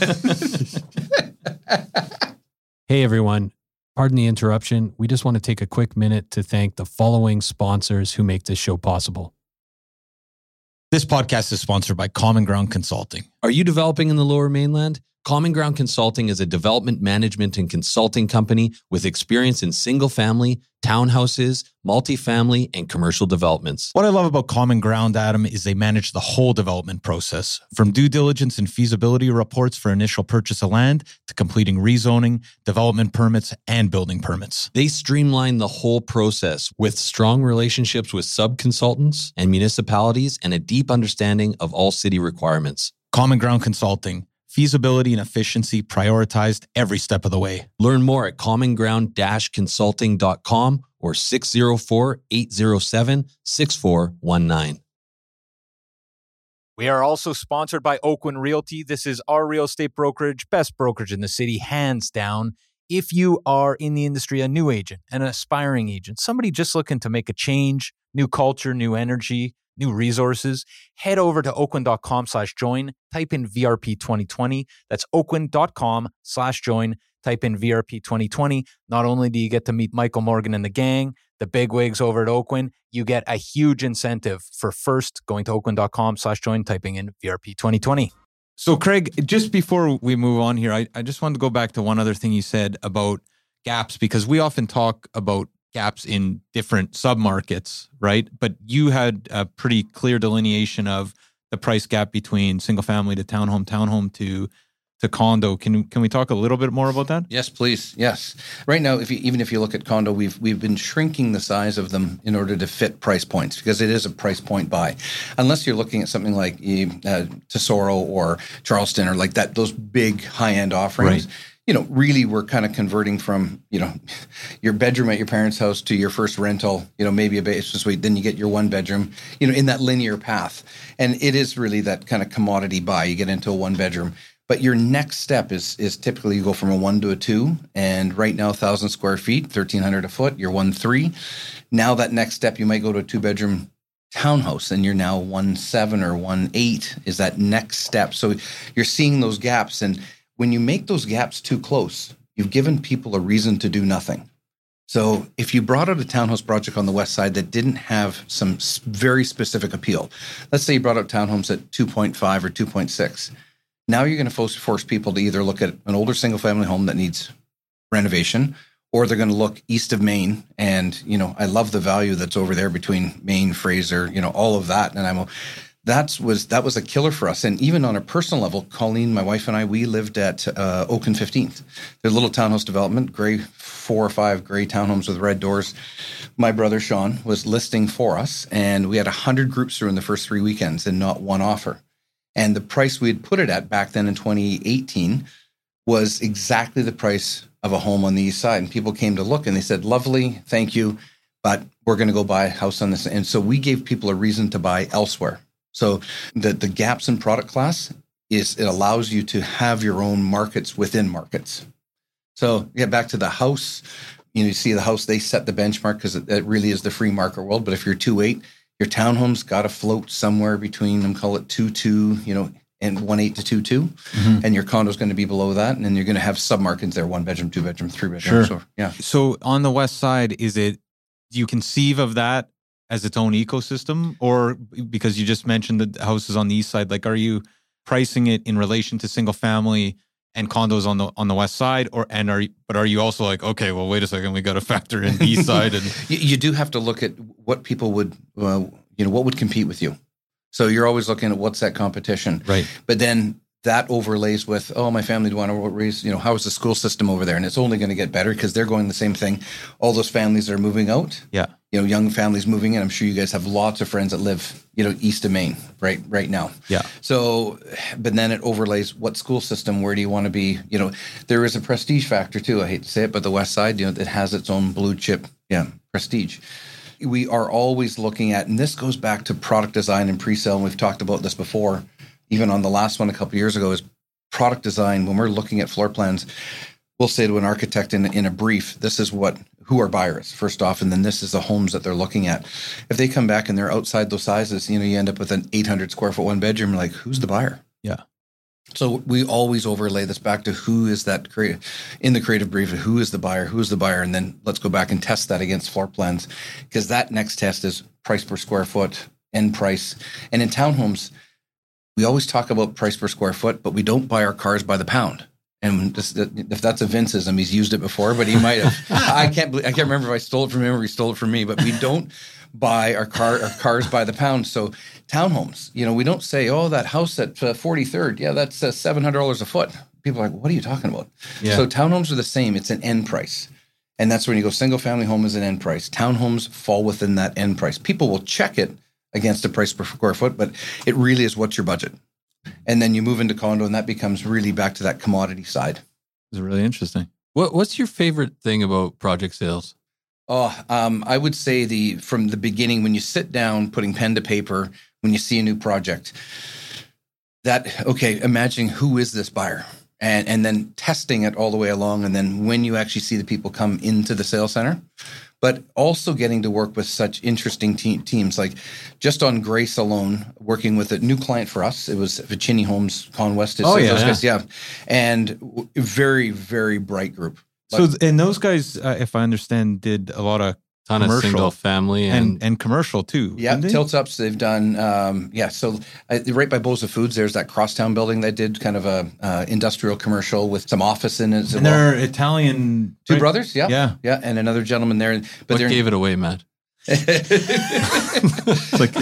Hey, everyone. Pardon the interruption. We just want to take a quick minute to thank the following sponsors who make this show possible. This podcast is sponsored by Common Ground Consulting. Are you developing in the Lower Mainland? Common Ground Consulting is a development management and consulting company with experience in single-family, townhouses, multifamily, and commercial developments. What I love about Common Ground, Adam, is they manage the whole development process, from due diligence and feasibility reports for initial purchase of land to completing rezoning, development permits, and building permits. They streamline the whole process with strong relationships with sub-consultants and municipalities and a deep understanding of all city requirements. Common Ground Consulting. Feasibility and efficiency prioritized every step of the way. Learn more at commonground-consulting.com or 604-807-6419. We are also sponsored by Oakwyn Realty. This is our real estate brokerage, best brokerage in the city, hands down. If you are in the industry, a new agent, an aspiring agent, somebody just looking to make a change, new culture, new energy, new resources, head over to oakwyn.com/join, type in VRP 2020. That's oakwyn.com/join, type in VRP 2020. Not only do you get to meet Michael Morgan and the gang, the bigwigs over at Oakwyn, you get a huge incentive for first going to oakwyn.com/join, typing in VRP 2020. So Craig, just before we move on here, I just wanted to go back to one other thing you said about gaps, because we often talk about gaps in different submarkets, right? But you had a pretty clear delineation of the price gap between single family to townhome to condo. Can we talk a little bit more about that? Yes, please. Yes. Right now, even if you look at condo, we've been shrinking the size of them in order to fit price points, because it is a price point buy. Unless you're looking at something like Tesoro or Charleston or like that, those big high-end offerings. Right. Really we're kind of converting from, your bedroom at your parents' house to your first rental, maybe a basement suite, then you get your one bedroom, in that linear path. And it is really that kind of commodity buy. You get into a one bedroom. But your next step is typically you go from a 1 to a 2, and right now 1,000 square feet, 1,300 a foot, you're 1.3. Now that next step, you might go to a 2-bedroom townhouse, and you're now 1.7 or 1.8 is that next step. So you're seeing those gaps, and when you make those gaps too close, you've given people a reason to do nothing. So if you brought out a townhouse project on the west side that didn't have some very specific appeal, let's say you brought out townhomes at 2.5 or 2.6. Now you're going to force people to either look at an older single-family home that needs renovation, or they're going to look east of Maine. And, I love the value that's over there between Maine, Fraser, all of that. And that was a killer for us. And even on a personal level, Colleen, my wife, and I, we lived at Oak and 15th. There's a little townhouse development, 4 or 5 gray townhomes with red doors. My brother, Sean, was listing for us, and we had 100 groups through in the first 3 weekends and not one offer. And the price we had put it at back then in 2018 was exactly the price of a home on the east side. And people came to look and they said, lovely, thank you, but we're going to go buy a house on this. And so we gave people a reason to buy elsewhere. So the gaps in product class it allows you to have your own markets within markets. So get back to the house. You see the house, they set the benchmark because it really is the free market world. But if you're 2.8, your townhome's got to float somewhere between, call it 2.2, and 1.8 to 2.2. Mm-hmm. And your condo's going to be below that. And then you're going to have submarkets there, 1 bedroom, 2 bedroom, 3 bedroom. Sure. So, yeah. So on the west side, do you conceive of that as its own ecosystem? Or because you just mentioned the houses on the east side, like, are you pricing it in relation to single family and condos on the west side, are you also like, okay, well, wait a second, we got to factor in east side? And you do have to look at what people would, what would compete with you. So you're always looking at what's that competition, right? But then that overlays with, my family would want to raise, how is the school system over there? And it's only going to get better because they're going the same thing. All those families that are moving out, yeah, young families moving in. I'm sure you guys have lots of friends that live, east of Maine right now. Yeah. So, but then it overlays what school system, where do you want to be? There is a prestige factor too. I hate to say it, but the west side, it has its own blue chip, prestige. We are always looking at, and this goes back to product design and pre-sale, and we've talked about this before, even on the last one a couple of years ago, is product design. When we're looking at floor plans, we'll say to an architect in a brief, this is who our buyer is, first off, and then this is the homes that they're looking at. If they come back and they're outside those sizes, you end up with an 800 square foot 1 bedroom, like, who's the buyer? Yeah. So we always overlay this back to who is that in the creative brief, who is the buyer, and then let's go back and test that against floor plans, because that next test is price per square foot, end price. And in townhomes, we always talk about price per square foot, but we don't buy our cars by the pound. And if that's a Vinceism, he's used it before, but he might have. I can't remember if I stole it from him or he stole it from me, but we don't buy our cars by the pound. So townhomes, we don't say, that house at 43rd, that's $700 a foot. People are like, what are you talking about? Yeah. So townhomes are the same. It's an end price. And that's when you go single family home is an end price. Townhomes fall within that end price. People will check it against the price per square foot, but it really is what's your budget. And then you move into condo, and that becomes really back to that commodity side. It's really interesting. What's your favorite thing about project sales? I would say from the beginning, when you sit down, putting pen to paper, when you see a new project, imagining who is this buyer, and then testing it all the way along. And then when you actually see the people come into the sales center, but also getting to work with such interesting teams, like just on Grace alone, working with a new client for us. It was Vicini Homes, Con West. Guys, and very, very bright group. So, and those guys, if I understand, did a lot of ton of single family and commercial too. Yeah, didn't they? Tilt Ups, they've done, so right by Boza Foods, there's that Crosstown building that did kind of a industrial commercial with some office in it as And well. they're Italian. Two right? brothers, yeah. Yeah. Yeah, and another gentleman there. But what gave it away, Matt? It's like,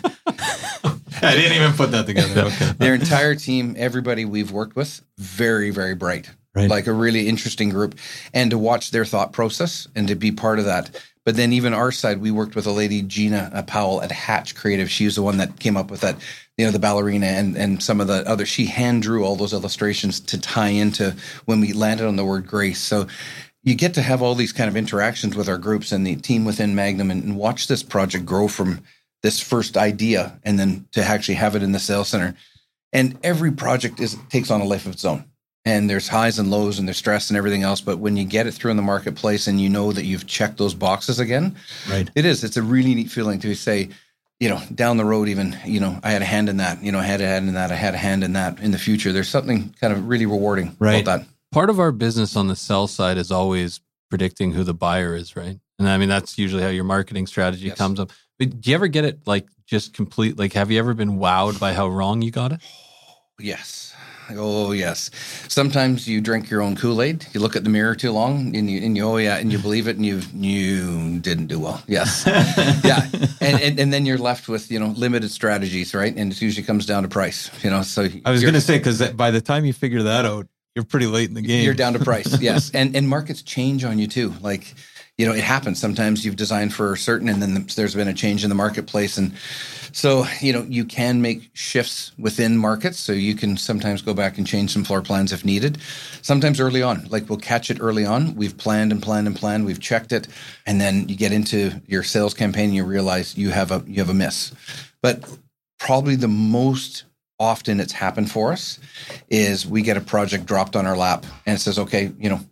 I didn't even put that together. Okay. Their entire team, everybody we've worked with, very, very bright. Right. Like a really interesting group. And to watch their thought process and to be part of that. But then even our side, we worked with a lady, Gina Powell at Hatch Creative. She was the one that came up with that, the ballerina and some of the other, she hand drew all those illustrations to tie into when we landed on the word grace. So you get to have all these kind of interactions with our groups and the team within Magnum and watch this project grow from this first idea and then to actually have it in the sales center. And every project takes on a life of its own. And there's highs and lows and there's stress and everything else. But when you get it through in the marketplace and you know that you've checked those boxes again, Right. it's a really neat feeling to say, down the road even, I had a hand in that, I had a hand in that, I had a hand in that in the future. There's something kind of really rewarding Right. about that. Part of our business on the sell side is always predicting who the buyer is, right? And I mean, that's usually how your marketing strategy Yes. comes up. But do you ever get it like just complete? Like, have you ever been wowed by how wrong you got it? Yes. Oh, yes. Sometimes you drink your own Kool-Aid. You look at the mirror too long and you believe it and you didn't do well. Yes. Yeah. And then you're left with, limited strategies, right? And it usually comes down to price, so I was going to say, because by the time you figure that out, you're pretty late in the game. You're down to price. Yes. And markets change on you too. Like, it happens. Sometimes you've designed for certain and then there's been a change in the marketplace. And so, you can make shifts within markets. So you can sometimes go back and change some floor plans if needed. Sometimes early on, like we'll catch it early on. We've planned and planned and planned. We've checked it. And then you get into your sales campaign and you realize you have a miss. But probably the most often it's happened for us is we get a project dropped on our lap and it says, okay,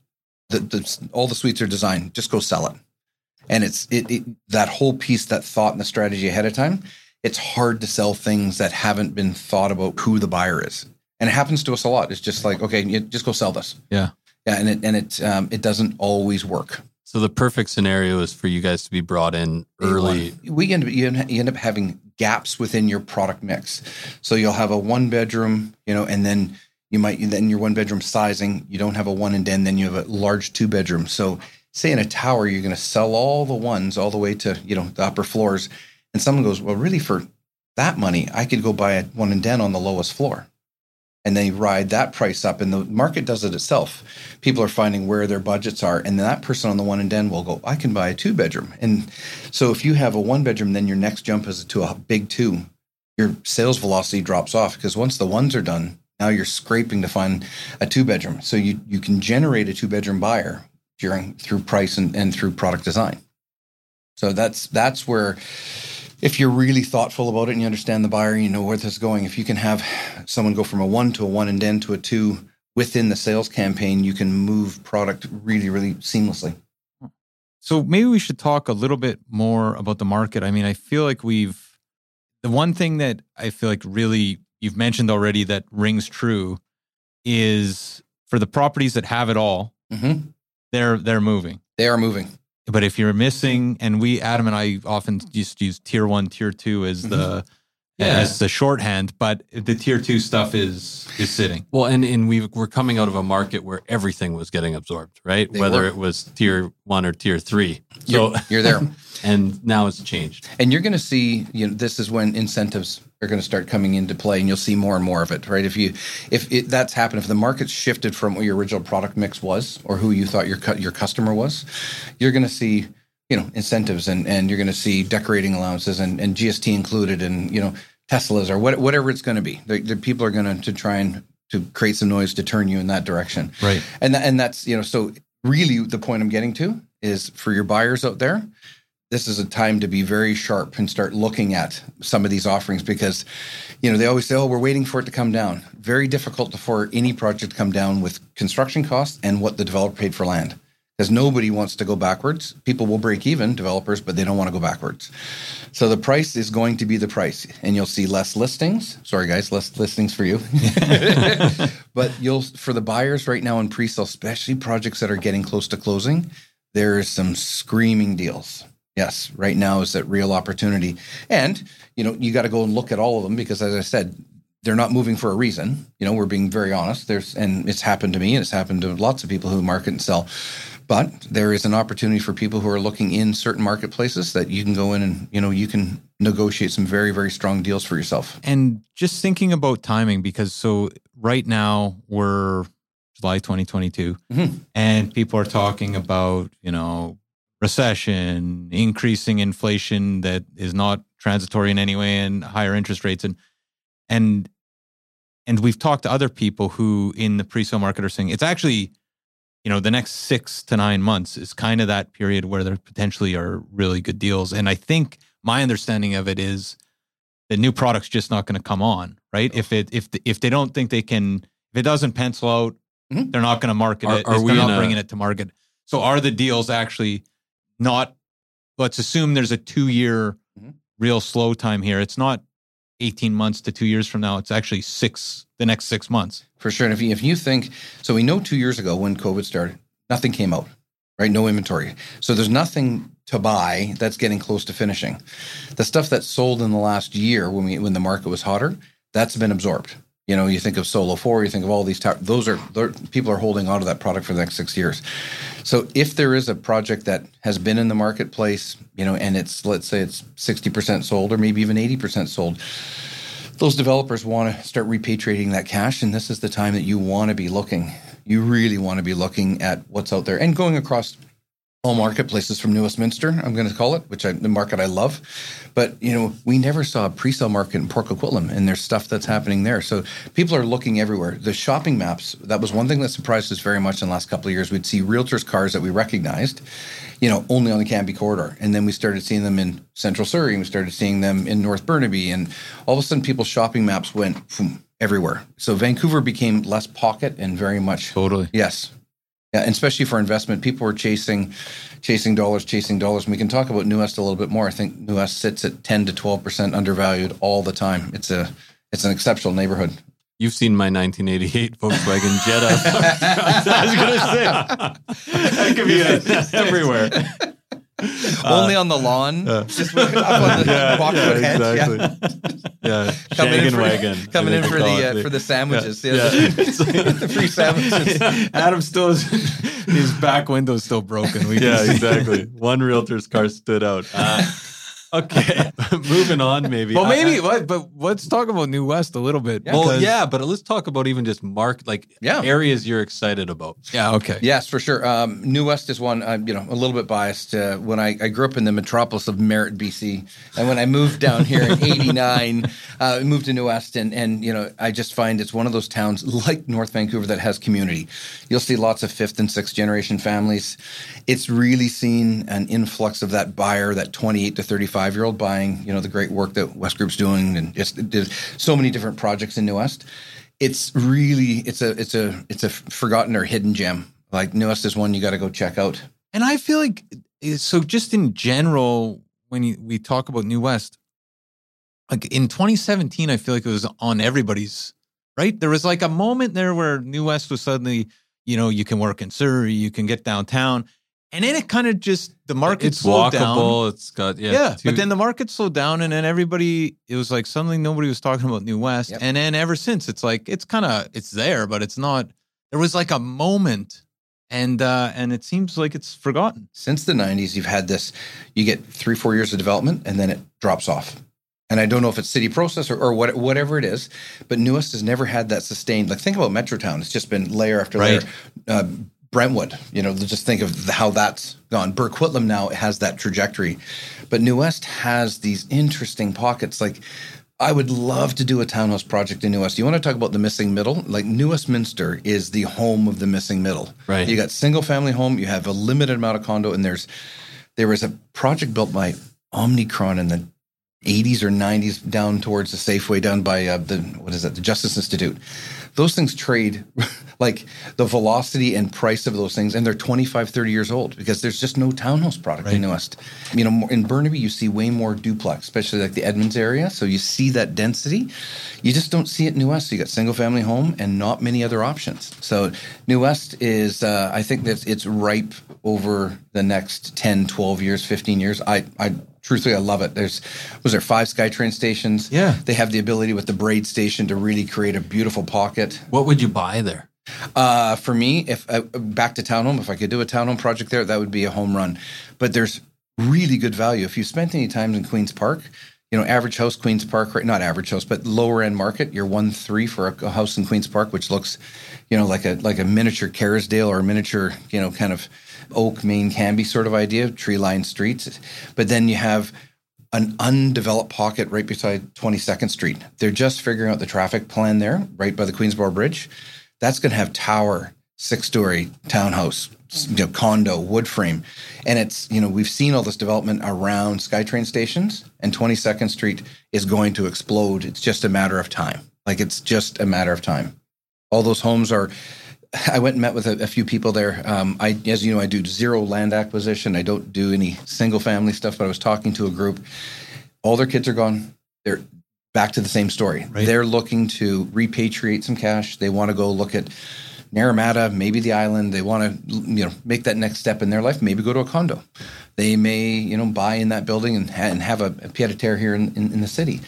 all the suites are designed, just go sell it. And it's that whole piece, that thought and the strategy ahead of time, it's hard to sell things that haven't been thought about who the buyer is. And it happens to us a lot. It's just like, okay, just go sell this. Yeah. Yeah. And it doesn't always work. So the perfect scenario is for you guys to be brought in early. You end up having gaps within your product mix. So you'll have a 1-bedroom, and then your 1-bedroom sizing, you don't have a 1 and then you have a large 2-bedroom. So say in a tower, you're going to sell all the ones all the way to, the upper floors. And someone goes, well, really for that money, I could go buy a 1 and den on the lowest floor. And they ride that price up and the market does it itself. People are finding where their budgets are. And that person on the 1 and den will go, I can buy a 2-bedroom. And so if you have a 1-bedroom, then your next jump is to a big 2, your sales velocity drops off because once the 1s are done, now you're scraping to find a 2-bedroom. So you can generate a 2-bedroom buyer through price and through product design. So that's where, if you're really thoughtful about it and you understand the buyer, you know where this is going. If you can have someone go from a 1 to a 1 and then to a 2 within the sales campaign, you can move product really, really seamlessly. So maybe we should talk a little bit more about the market. I mean, I feel like the one thing that I feel like really you've mentioned already that rings true is for the properties that have it all, Mm-hmm. they're moving. They are moving. But if you're missing, and Adam and I often just use tier 1, tier 2 as the shorthand, but the tier 2 stuff is sitting. Well, and we're coming out of a market where everything was getting absorbed, right? Whether it was tier 1 or tier 3. So You're there. And now it's changed. And you're going to see, this is when incentives are going to start coming into play, and you'll see more and more of it, right? If that's happened, if the market's shifted from what your original product mix was, or who you thought your customer was, you're going to see, incentives, and you're going to see decorating allowances and GST included, and Teslas or whatever it's going to be. The people are going to try and to create some noise to turn you in that direction, Right? And that's so really the point I'm getting to is for your buyers out there. This is a time to be very sharp and start looking at some of these offerings because, they always say, oh, we're waiting for it to come down. Very difficult for any project to come down with construction costs and what the developer paid for land. Because nobody wants to go backwards. People will break even, developers, but they don't want to go backwards. So the price is going to be the price. And you'll see less listings. Sorry, guys, less listings for you. But for the buyers right now in pre-sale, especially projects that are getting close to closing, there is some screaming deals. Yes, right now is that real opportunity. And, you got to go and look at all of them because, as I said, they're not moving for a reason. We're being very honest. And it's happened to me and it's happened to lots of people who market and sell. But there is an opportunity for people who are looking in certain marketplaces that you can go in and, you can negotiate some very, very strong deals for yourself. And just thinking about timing, because so right now we're July 2022 and people are talking about, recession, increasing inflation that is not transitory in any way, and higher interest rates. And we've talked to other people who in the pre-sale market are saying it's actually, the next 6 to 9 months is kind of that period where there potentially are really good deals. And I think my understanding of it is the new product's just not going to come on, right? If they don't think they can, if it doesn't pencil out, they're not going to market it. They're not bringing it to market. So are the deals actually not, let's assume there's a 2-year real slow time here. It's not 18 months to 2 years from now. It's actually the next 6 months. For sure. And if you think, so we know 2 years ago when COVID started, nothing came out, right? No inventory. So there's nothing to buy that's getting close to finishing. The stuff that sold in the last year when the market was hotter, that's been absorbed. You think of Solo 4, you think of all these, people are holding on to that product for the next 6 years. So if there is a project that has been in the marketplace, and let's say it's 60% sold or maybe even 80% sold, those developers want to start repatriating that cash. And this is the time that you want to be looking. You really want to be looking at what's out there and going across all marketplaces from New Westminster, I'm going to call it, the market I love. But, we never saw a pre-sale market in Port Coquitlam, and there's stuff that's happening there. So people are looking everywhere. The shopping maps, that was one thing that surprised us very much in the last couple of years. We'd see realtors' cars that we recognized, only on the Cambie corridor. And then we started seeing them in Central Surrey, and we started seeing them in North Burnaby. And all of a sudden, people's shopping maps went from everywhere. So Vancouver became less pocket and very much. Totally. Yes. Yeah, and especially for investment, people were chasing dollars. And we can talk about New West a little bit more. I think New West sits at 10 to 12% undervalued all the time. It's an exceptional neighborhood. You've seen my 1988 Volkswagen Jetta. I was going to say, that could be everywhere. Only on the lawn, just up on the boxwood hedge. Exactly. Yeah, coming in for the sandwiches. The free sandwiches. Adam still his back window's still broken. Exactly. One realtor's car stood out. Okay, moving on. Maybe. Well, but let's talk about New West a little bit. Yeah, but let's talk about even just areas you're excited about. Yeah. Okay. Yes, for sure. New West is one. I'm a little bit biased. When I grew up in the metropolis of Merritt, BC, and when I moved down here in '89, I moved to New West, and I just find it's one of those towns like North Vancouver that has community. You'll see lots of 5th and 6th generation families. It's really seen an influx of that buyer, that 28 to 35-year-old buying, the great work that West Group's doing, and just did so many different projects in New West. It's really, it's a forgotten or hidden gem. Like New West is one you got to go check out. And I feel like, so just in general, when we talk about New West, like in 2017, I feel like it was on everybody's, right? There was like a moment there where New West was suddenly, you can work in Surrey, you can get downtown. And then it kind of just, the market slowed down. It's walkable. It's got, but then the market slowed down, and then it was like suddenly nobody was talking about New West. Yep. And then ever since, it's like, it's there, but it's not, there was like a moment, and it seems like it's forgotten. Since the 90s, you've had this, you get 3-4 years of development, and then it drops off. And I don't know if it's city process or whatever it is, but New West has never had that sustained, like think about Metrotown. It's just been layer after layer. Brentwood, just think of how that's gone. Burquitlam now has that trajectory. But New West has these interesting pockets. Like, I would love to do a townhouse project in New West. You want to talk about the missing middle? Like, New Westminster is the home of the missing middle. Right. You got single-family home. You have a limited amount of condo. And there was a project built by Omnicron in the 80s or 90s down towards the Safeway down by the Justice Institute. Those things trade like the velocity and price of those things, and they're 25, 30 years old because there's just no townhouse product in New West. You know, in Burnaby, you see way more duplex, especially like the Edmonds area. So you see that density. You just don't see it in New West. So you got single family home and not many other options. So New West is, I think that it's ripe over the next 10, 12 years, 15 years. Truthfully, I love it. Was there 5 SkyTrain stations? Yeah. They have the ability with the Braid station to really create a beautiful pocket. What would you buy there? For me, if back to townhome, if I could do a townhome project there, that would be a home run. But there's really good value. If you spent any time in Queen's Park, you know, average house, Queen's Park, right? Not average house, but lower end market, you're 1.3 for a house in Queen's Park, which looks, you know, like a miniature Kerrisdale or a miniature, you know, kind of Oak, Maine, Canby sort of idea, tree-lined streets. But then you have an undeveloped pocket right beside 22nd Street. They're just figuring out the traffic plan there, right by the Queensboro Bridge. That's going to have tower, 6-story townhouse, you know, condo, wood frame. And it's, you know, we've seen all this development around SkyTrain stations, and 22nd Street is going to explode. It's just a matter of time. Like, it's just a matter of time. All those homes are... I went and met with a few people there. As you know, I do zero land acquisition. I don't do any single family stuff, but I was talking to a group. All their kids are gone. They're back to the same story. Right. They're looking to repatriate some cash. They want to go look at Naramata, maybe the island. They want to, you know, make that next step in their life, maybe go to a condo. They may, you know, buy in that building and have a pied-à-terre here in the city.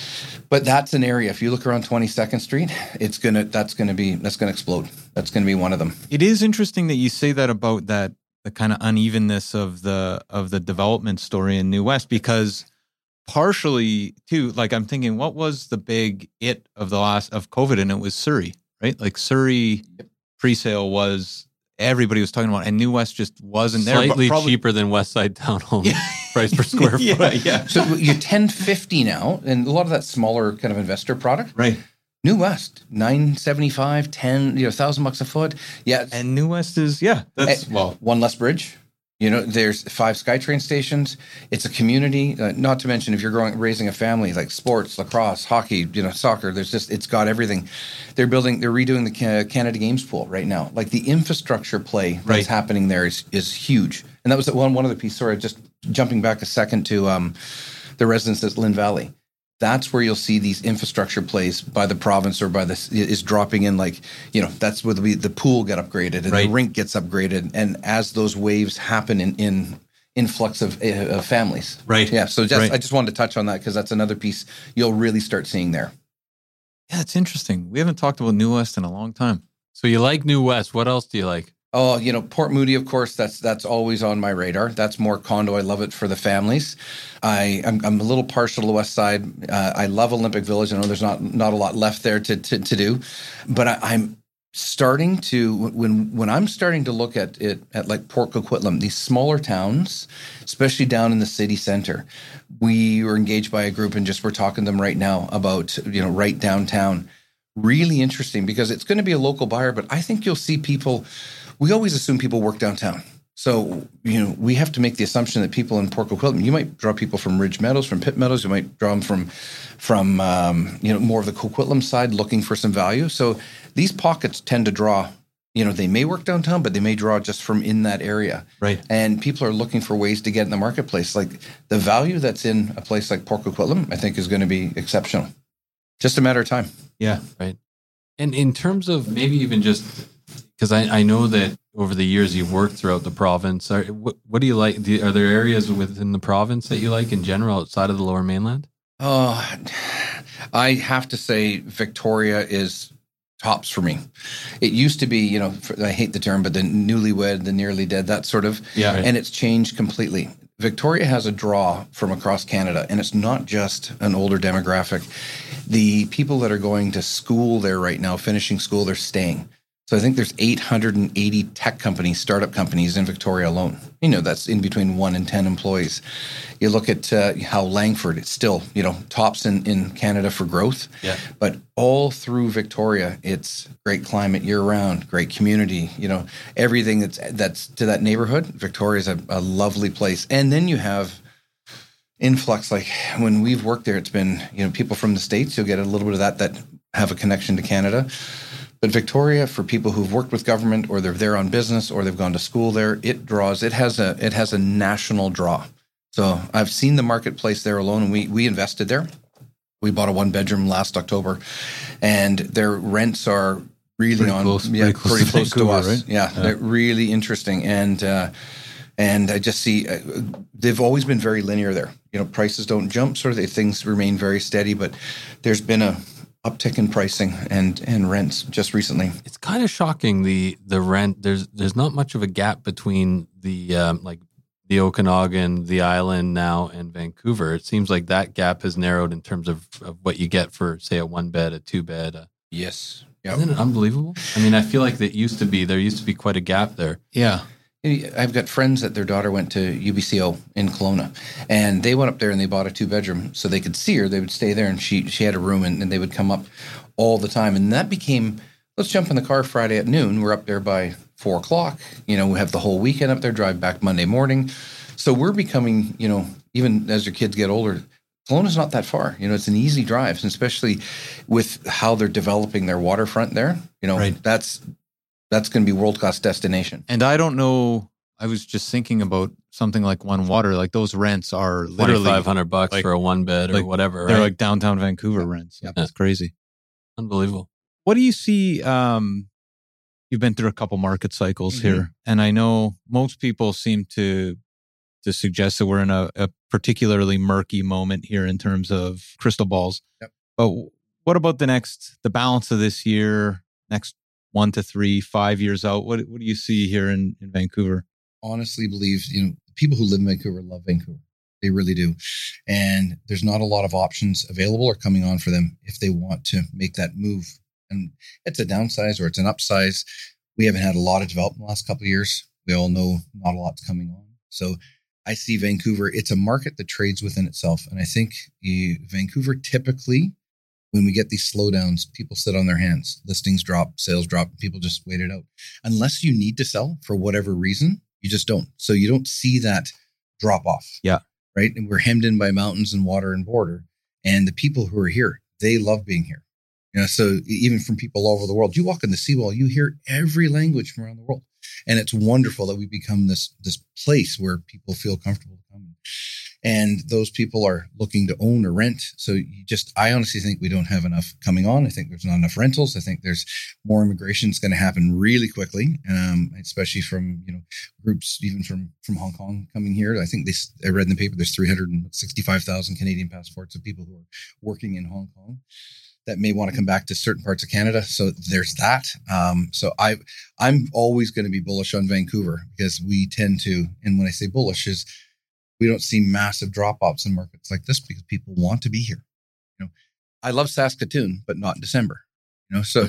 But that's an area. If you look around 22nd Street, that's going to explode. That's going to be one of them. It is interesting that you say that about the kind of unevenness of the development story in New West, because partially too, like I'm thinking, what was the big of COVID? And it was Surrey, right? Like Surrey pre-sale was, everybody was talking about, and New West just wasn't there. Slightly cheaper than Westside Townhome price per square foot. Yeah. So you're 1050 now, and a lot of that smaller kind of investor product. Right. New West, $975, $1,000 a foot. Yeah. And New West is, that's, one less bridge. You know, there's 5 SkyTrain stations. It's a community, not to mention if you're raising a family, like sports, lacrosse, hockey, you know, soccer, it's got everything. They're redoing the Canada Games pool right now. Like the infrastructure play that's happening there is huge. And that was one of the pieces, sorry, just jumping back a second to the residents at Lynn Valley. That's where you'll see these infrastructure plays by the province or by is dropping in, like, you know, that's where the pool get upgraded and the rink gets upgraded. And as those waves happen in influx of families. Right. Yeah. So I just wanted to touch on that because that's another piece you'll really start seeing there. Yeah, it's interesting. We haven't talked about New West in a long time. So you like New West. What else do you like? Oh, you know, Port Moody, of course, that's always on my radar. That's more condo. I love it for the families. I'm a little partial to the West Side. I love Olympic Village. I know there's not a lot left there to do, but I'm starting to, when I'm starting to look at it at like Port Coquitlam, these smaller towns, especially down in the city center, we were engaged by a group and we're talking to them right now about, you know, right downtown. Really interesting because it's going to be a local buyer, but I think you'll see people. We always assume people work downtown. So, you know, we have to make the assumption that people in Port Coquitlam, you might draw people from Ridge Meadows, from Pitt Meadows, you might draw them from you know, more of the Coquitlam side looking for some value. So these pockets tend to draw, you know, they may work downtown, but they may draw just from in that area. Right. And people are looking for ways to get in the marketplace. Like the value that's in a place like Port Coquitlam, I think is going to be exceptional. Just a matter of time. Yeah. Right. And in terms of maybe even just, because I know that over the years you've worked throughout the province. What do you like? Are there areas within the province that you like in general outside of the Lower Mainland? Oh, I have to say Victoria is tops for me. It used to be, you know, I hate the term, but the newlywed, the nearly dead, that sort of, and it's changed completely. Victoria has a draw from across Canada, and it's not just an older demographic. The people that are going to school there right now, finishing school, they're staying. So I think there's 880 tech companies, startup companies in Victoria alone. You know, that's in between 1 and 10 employees. You look at how Langford, it's still, you know, tops in Canada for growth. Yeah. But all through Victoria, it's great climate year round, great community, you know, everything that's to that neighborhood. Victoria is a lovely place. And then you have, influx. Like when we've worked there, it's been, people from the States, you'll get a little bit of that have a connection to Canada. But Victoria, for people who've worked with government or they're there on business or they've gone to school there, it has a national draw. So I've seen the marketplace there alone, and we invested there. We bought a 1-bedroom last October, and their rents are really pretty close to us. Right? Yeah, they're really interesting. And I just see they've always been very linear there. Prices don't jump, sort of things remain very steady, but there's been a uptick in pricing and rents just recently. It's kind of shocking, the rent. There's not much of a gap between the the Okanagan, the island now, and Vancouver. It seems like that gap has narrowed in terms of what you get for, say, a 1-bed, a 2-bed. Yes. Yep. Isn't it unbelievable? I mean, I feel like there used to be quite a gap there. Yeah. I've got friends that their daughter went to UBCO in Kelowna, and they went up there and they bought a 2-bedroom so they could see her. They would stay there, and she had a room, and they would come up all the time. And that became, let's jump in the car Friday at noon. We're up there by 4:00. We have the whole weekend up there, drive back Monday morning. So we're becoming, even as your kids get older, Kelowna's not that far. It's an easy drive, and especially with how they're developing their waterfront there. Right. That's going to be world-class destination. And I don't know, I was just thinking about something like One Water, like those rents are literally $2,500 for a 1-bed or whatever. They're right? like downtown Vancouver rents. Yeah, that's crazy. Unbelievable. What do you see? You've been through a couple market cycles here, and I know most people seem to suggest that we're in a particularly murky moment here in terms of crystal balls. Yep. But what about the balance of this year, next 1 to 3, 5 years out? What do you see here in Vancouver? Honestly believe, people who live in Vancouver love Vancouver. They really do. And there's not a lot of options available or coming on for them if they want to make that move. And it's a downsize or it's an upsize. We haven't had a lot of development in the last couple of years. We all know not a lot's coming on. So I see Vancouver, it's a market that trades within itself. And I think Vancouver typically, when we get these slowdowns, people sit on their hands. Listings drop, sales drop, people just wait it out. Unless you need to sell for whatever reason, you just don't. So you don't see that drop off. Yeah. Right. And we're hemmed in by mountains and water and border. And the people who are here, they love being here. So even from people all over the world, you walk in the seawall, you hear every language from around the world. And it's wonderful that we become this place where people feel comfortable to come. And those people are looking to own or rent. So I honestly think we don't have enough coming on. I think there's not enough rentals. I think there's more immigration is going to happen really quickly, especially from, groups even from Hong Kong coming here. I think I read in the paper, there's 365,000 Canadian passports of people who are working in Hong Kong that may want to come back to certain parts of Canada. So there's that. So I'm always going to be bullish on Vancouver because we tend to, and when I say bullish is we don't see massive drop-offs in markets like this because people want to be here. I love Saskatoon, but not in December. So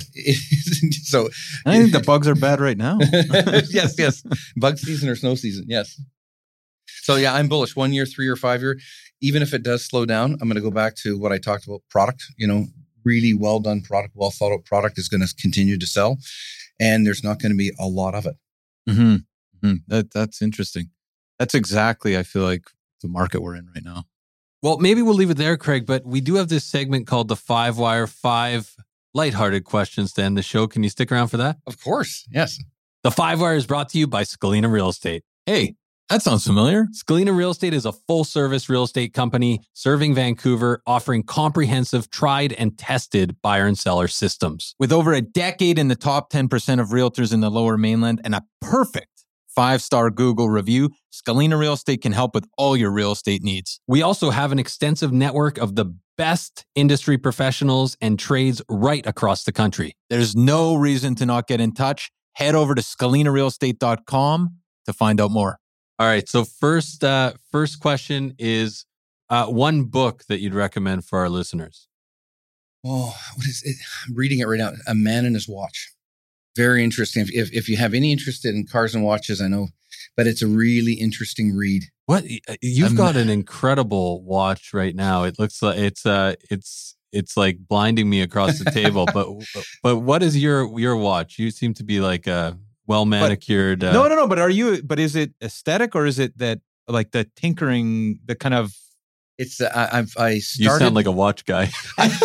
I think the bugs are bad right now. Yes. Bug season or snow season. Yes. So yeah, I'm bullish 1 year, 3 or 5 year. Even if it does slow down, I'm going to go back to what I talked about. Product, really well done product, well thought out product is going to continue to sell, and there's not going to be a lot of it. Mm-hmm. Mm-hmm. That's interesting. That's exactly, I feel like, the market we're in right now. Well, maybe we'll leave it there, Craig, but we do have this segment called the 5 Wire, 5 lighthearted questions to end the show. Can you stick around for that? Of course. Yes. The 5 Wire is brought to you by Scalina Real Estate. Hey, that sounds familiar. Scalina Real Estate is a full-service real estate company serving Vancouver, offering comprehensive, tried and tested buyer and seller systems. With over a decade in the top 10% of realtors in the Lower Mainland and a perfect 5-star Google review, Scalina Real Estate can help with all your real estate needs. We also have an extensive network of the best industry professionals and trades right across the country. There's no reason to not get in touch. Head over to scalinarealestate.com to find out more. All right. So first question is one book that you'd recommend for our listeners. Oh, what is it? I'm reading it right now. A Man and His Watch. Very interesting. If you have any interest in cars and watches, I know, but it's a really interesting read. What you've got an incredible watch right now. It looks like it's like blinding me across the table. but what is your watch? You seem to be like a well manicured. No. But is it aesthetic or is it that like the tinkering, the kind of It's I started. You sound like a watch guy. Is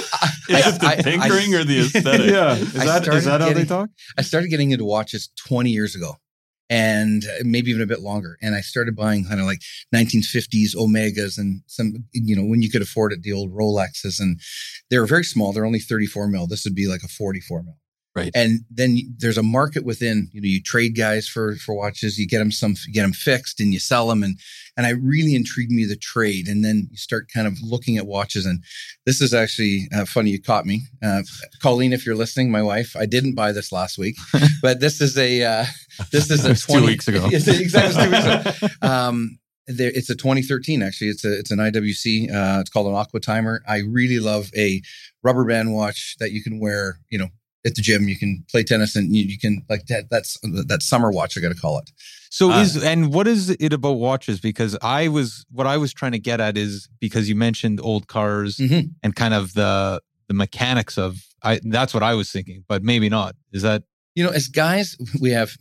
it the tinkering or the aesthetic? Yeah. Is that how they talk? I started getting into watches 20 years ago, and maybe even a bit longer. And I started buying kind of like 1950s Omegas and some, when you could afford it, the old Rolexes. And they were very small. They're only 34 mil. This would be like a 44 mil. Right. And then there's a market within, you trade guys for watches, you get them fixed and you sell them. And I really intrigued me, the trade. And then you start kind of looking at watches. And this is actually funny. You caught me. Colleen, if you're listening, my wife, I didn't buy this last week, but this is a 2 weeks ago. Exactly 2 weeks ago. It's a 2013, actually. It's an IWC. It's called an Aqua Timer. I really love a rubber band watch that you can wear, at the gym. You can play tennis and you can like that. That's that summer watch, I got to call it. So what is it about watches? Because what I was trying to get at is, because you mentioned old cars and kind of the mechanics of, that's what I was thinking, but maybe not. Is that, as guys, we have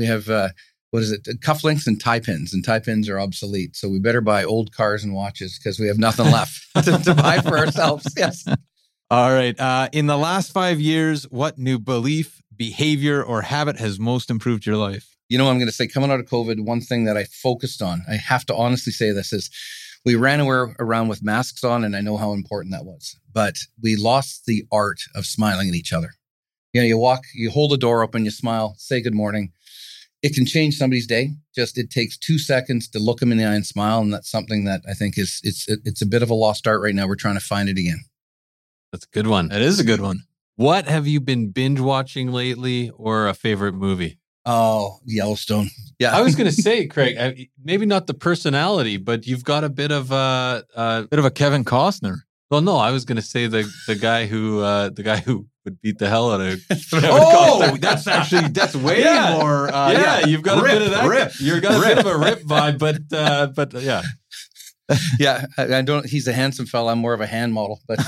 what is it? Cufflinks and tie pins are obsolete. So we better buy old cars and watches because we have nothing left to buy for ourselves. Yes. All right. In the last 5 years, what new belief, behavior, or habit has most improved your life? I'm going to say, coming out of COVID, one thing that I focused on, I have to honestly say this, is we ran around with masks on, and I know how important that was. But we lost the art of smiling at each other. You walk, you hold the door open, you smile, say good morning. It can change somebody's day. Just it takes 2 seconds to look them in the eye and smile, and that's something that I think it's a bit of a lost art right now. We're trying to find it again. That's a good one. That is a good one. What have you been binge watching lately, or a favorite movie? Oh, Yellowstone. Yeah. I was going to say, Craig, maybe not the personality, but you've got a bit of a Kevin Costner. Well, no, I was going to say the guy who would beat the hell out of. That's way more. You've got a bit of that. You've got a bit of a Rip vibe, but yeah. Yeah, I don't. He's a handsome fella. I'm more of a hand model, but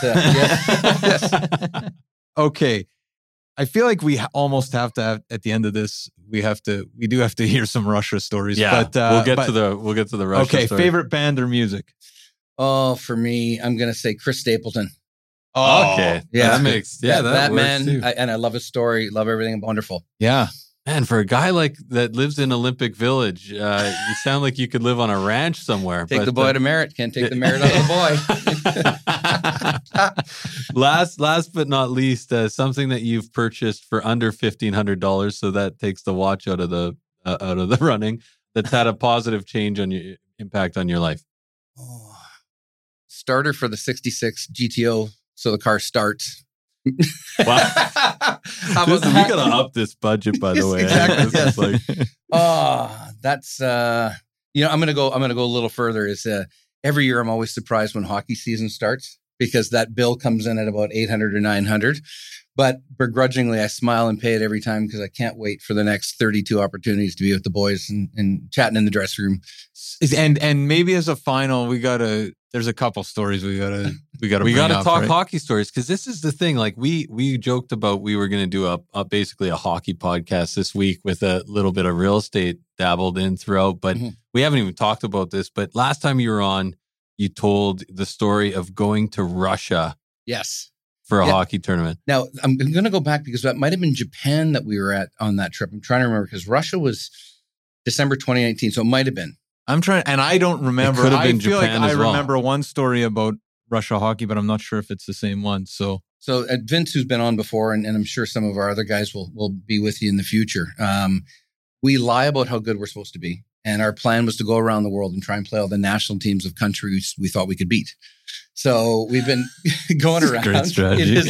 yes. Okay, I feel like we almost have to have, at the end of this, we do have to hear some Russia stories. Yeah, but we'll get to the Russia. Okay, story. favorite band or music? Oh, for me, I'm gonna say Chris Stapleton. Oh, okay, yeah, that man. Too. And I love his story. Love everything. Wonderful. Yeah. Man, for a guy that lives in Olympic Village, you sound like you could live on a ranch somewhere. Take the boy to merit. Can't take the merit out of the boy. Last but not least, something that you've purchased for under $1,500, so that takes the watch out of the running. That's had a positive impact on your life. Oh. Starter for the 66 GTO, so the car starts. Wow. We gotta up this budget, by the way. Exactly. This is that's I'm gonna go a little further. Is every year I'm always surprised when hockey season starts, because that bill comes in at about 800 or 900. But begrudgingly, I smile and pay it every time, because I can't wait for the next 32 opportunities to be with the boys and chatting in the dressing room. And maybe as a final, there's a couple stories we gotta talk hockey stories, because this is the thing. Like we joked about we were going to do basically a hockey podcast this week with a little bit of real estate dabbled in throughout, but we haven't even talked about this. But last time you were on, you told the story of going to Russia. Yes. For a hockey tournament. Now, I'm going to go back, because that might have been Japan that we were at on that trip. I'm trying to remember, because Russia was December 2019, so it might have been. I'm trying, and I don't remember. It could have been I feel Japan like as I well. remember one story about Russia hockey, but I'm not sure if it's the same one. So Vince, who's been on before, and I'm sure some of our other guys will be with you in the future. We lie about how good we're supposed to be. And our plan was to go around the world and try and play all the national teams of countries we thought we could beat. So we've been going around. Great strategy.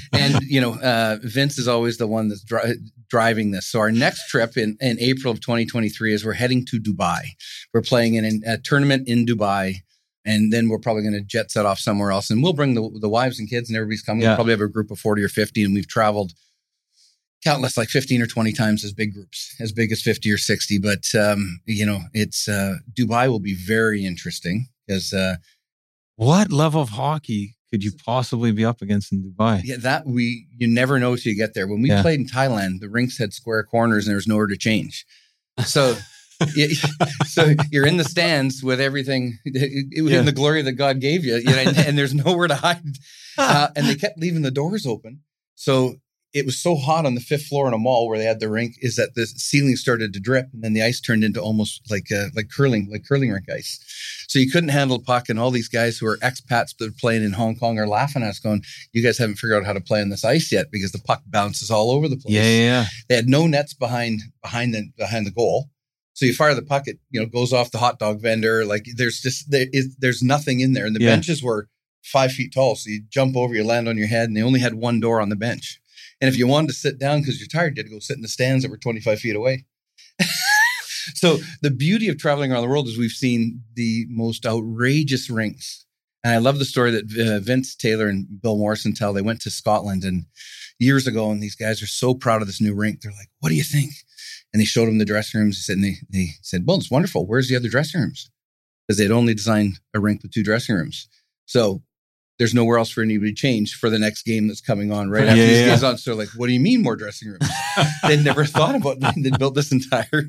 And, Vince is always the one that's driving this. So our next trip in April of 2023 is we're heading to Dubai. We're playing in a tournament in Dubai. And then we're probably going to jet set off somewhere else. And we'll bring the wives and kids, and everybody's coming. Yeah. We'll probably have a group of 40 or 50. And we've traveled countless, like 15 or 20 times as big groups, as big as 50 or 60. But, it's Dubai will be very interesting, because what level of hockey could you possibly be up against in Dubai? Yeah, you never know till you get there. When we played in Thailand, the rinks had square corners and there was nowhere to change. So So you're in the stands with everything in the glory that God gave you, and there's nowhere to hide. And they kept leaving the doors open. So it was so hot on the 5th floor in a mall where they had the rink, is that the ceiling started to drip, and then the ice turned into almost like curling rink ice. So you couldn't handle the puck, and all these guys who are expats that are playing in Hong Kong are laughing at us, going, "You guys haven't figured out how to play on this ice yet because the puck bounces all over the place." Yeah. They had no nets behind the goal. So you fire the puck, it goes off the hot dog vendor. Like there's nothing in there, and the benches were 5 feet tall. So you jump over, you land on your head, and they only had one door on the bench. And if you wanted to sit down because you're tired, you had to go sit in the stands that were 25 feet away. So the beauty of traveling around the world is we've seen the most outrageous rinks. And I love the story that Vince Taylor and Bill Morrison tell. They went to Scotland and years ago, and these guys are so proud of this new rink. They're like, "What do you think?" And they showed them the dressing rooms. They said, "Well, it's wonderful. Where's the other dressing rooms?" Because they'd only designed a rink with 2 dressing rooms. So there's nowhere else for anybody to change for the next game that's coming on right after these games on. So like, what do you mean more dressing rooms? They'd never thought about it. They'd built this entire.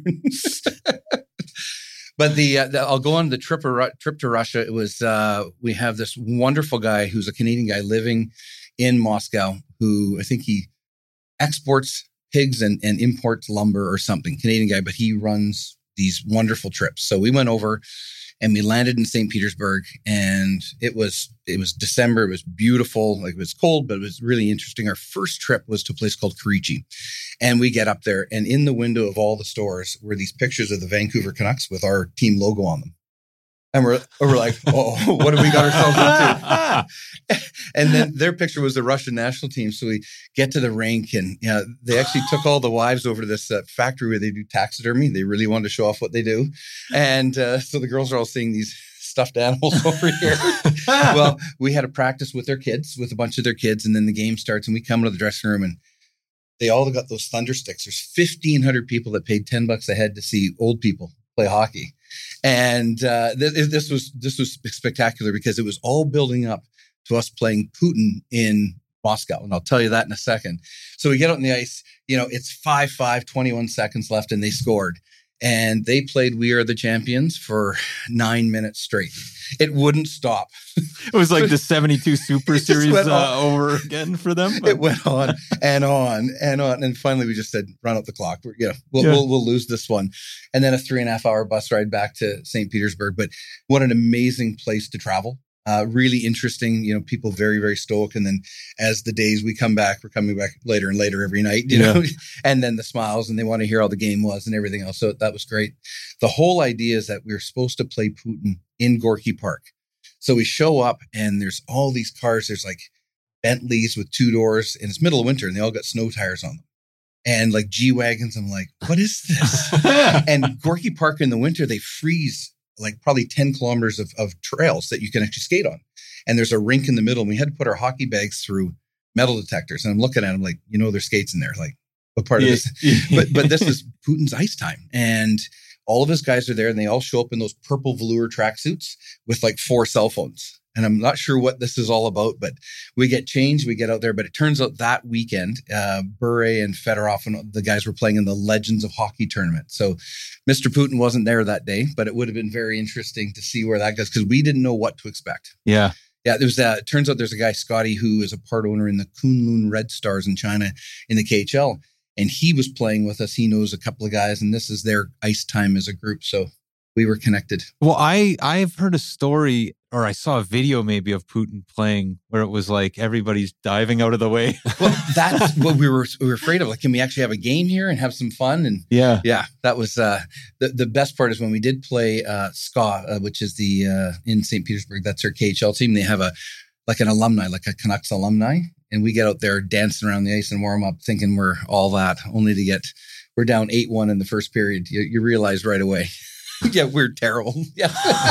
But I'll go on the trip to Russia. It was we have this wonderful guy who's a Canadian guy living in Moscow, who I think he exports pigs and imports lumber or something. Canadian guy, but he runs these wonderful trips. So we went over. And we landed in St. Petersburg, and it was December. It was beautiful. Like, it was cold, but it was really interesting. Our first trip was to a place called Karichi. And we get up there, and in the window of all the stores were these pictures of the Vancouver Canucks with our team logo on them. And we're like, "Oh, what have we got ourselves into?" And then their picture was the Russian national team. So we get to the rink, and they actually took all the wives over to this factory where they do taxidermy. They really wanted to show off what they do. And so the girls are all seeing these stuffed animals over here. Well, we had a practice with a bunch of their kids. And then the game starts, and we come to the dressing room, and they all got those thunder sticks. There's 1,500 people that paid $10 a head to see old people play hockey. And this was spectacular because it was all building up to us playing Putin in Moscow. And I'll tell you that in a second. So we get out on the ice, it's 5-5, 21 seconds left, and they scored. And they played We Are the Champions for 9 minutes straight. It wouldn't stop. It was like the 72 Super Series over again for them. It went on and on and on. And finally, we just said, run up the clock. We'll lose this one. And then a 3.5-hour bus ride back to St. Petersburg. But what an amazing place to travel. Really interesting, people very, very stoic. And then as the days we're coming back later and later every night, know, and then the smiles, and they want to hear how the game was and everything else. So that was great. The whole idea is that we were supposed to play Putin in Gorky Park. So we show up, and there's all these cars. There's like Bentleys with 2 doors, and it's middle of winter, and they all got snow tires on them. And like G-Wagons. I'm like, what is this? And Gorky Park in the winter, they freeze like probably 10 kilometers of trails that you can actually skate on. And there's a rink in the middle, and we had to put our hockey bags through metal detectors. And I'm looking at them like, there's skates in there. Like, what part of this? But this is Putin's ice time. And all of his guys are there, and they all show up in those purple velour tracksuits with like 4 cell phones. And I'm not sure what this is all about, but we get changed, we get out there. But it turns out that weekend, Bure and Fedorov and the guys were playing in the Legends of Hockey tournament. So Mr. Putin wasn't there that day, but it would have been very interesting to see where that goes, because we didn't know what to expect. Yeah. Yeah, it turns out there's a guy, Scotty, who is a part owner in the Kunlun Red Stars in China in the KHL. And he was playing with us. He knows a couple of guys, and this is their ice time as a group. So we were connected. Well, I've heard a story, or I saw a video maybe of Putin playing where it was like everybody's diving out of the way. Well, that's what we were afraid of. Like, can we actually have a game here and have some fun? And yeah, that was the best part is when we did play SKA, which is the in St. Petersburg. That's their KHL team. They have an alumni, like a Canucks alumni, and we get out there dancing around the ice and warm up, thinking we're all that, only to we're down 8-1 in the first period. You realize right away. Yeah, we're terrible. Yeah.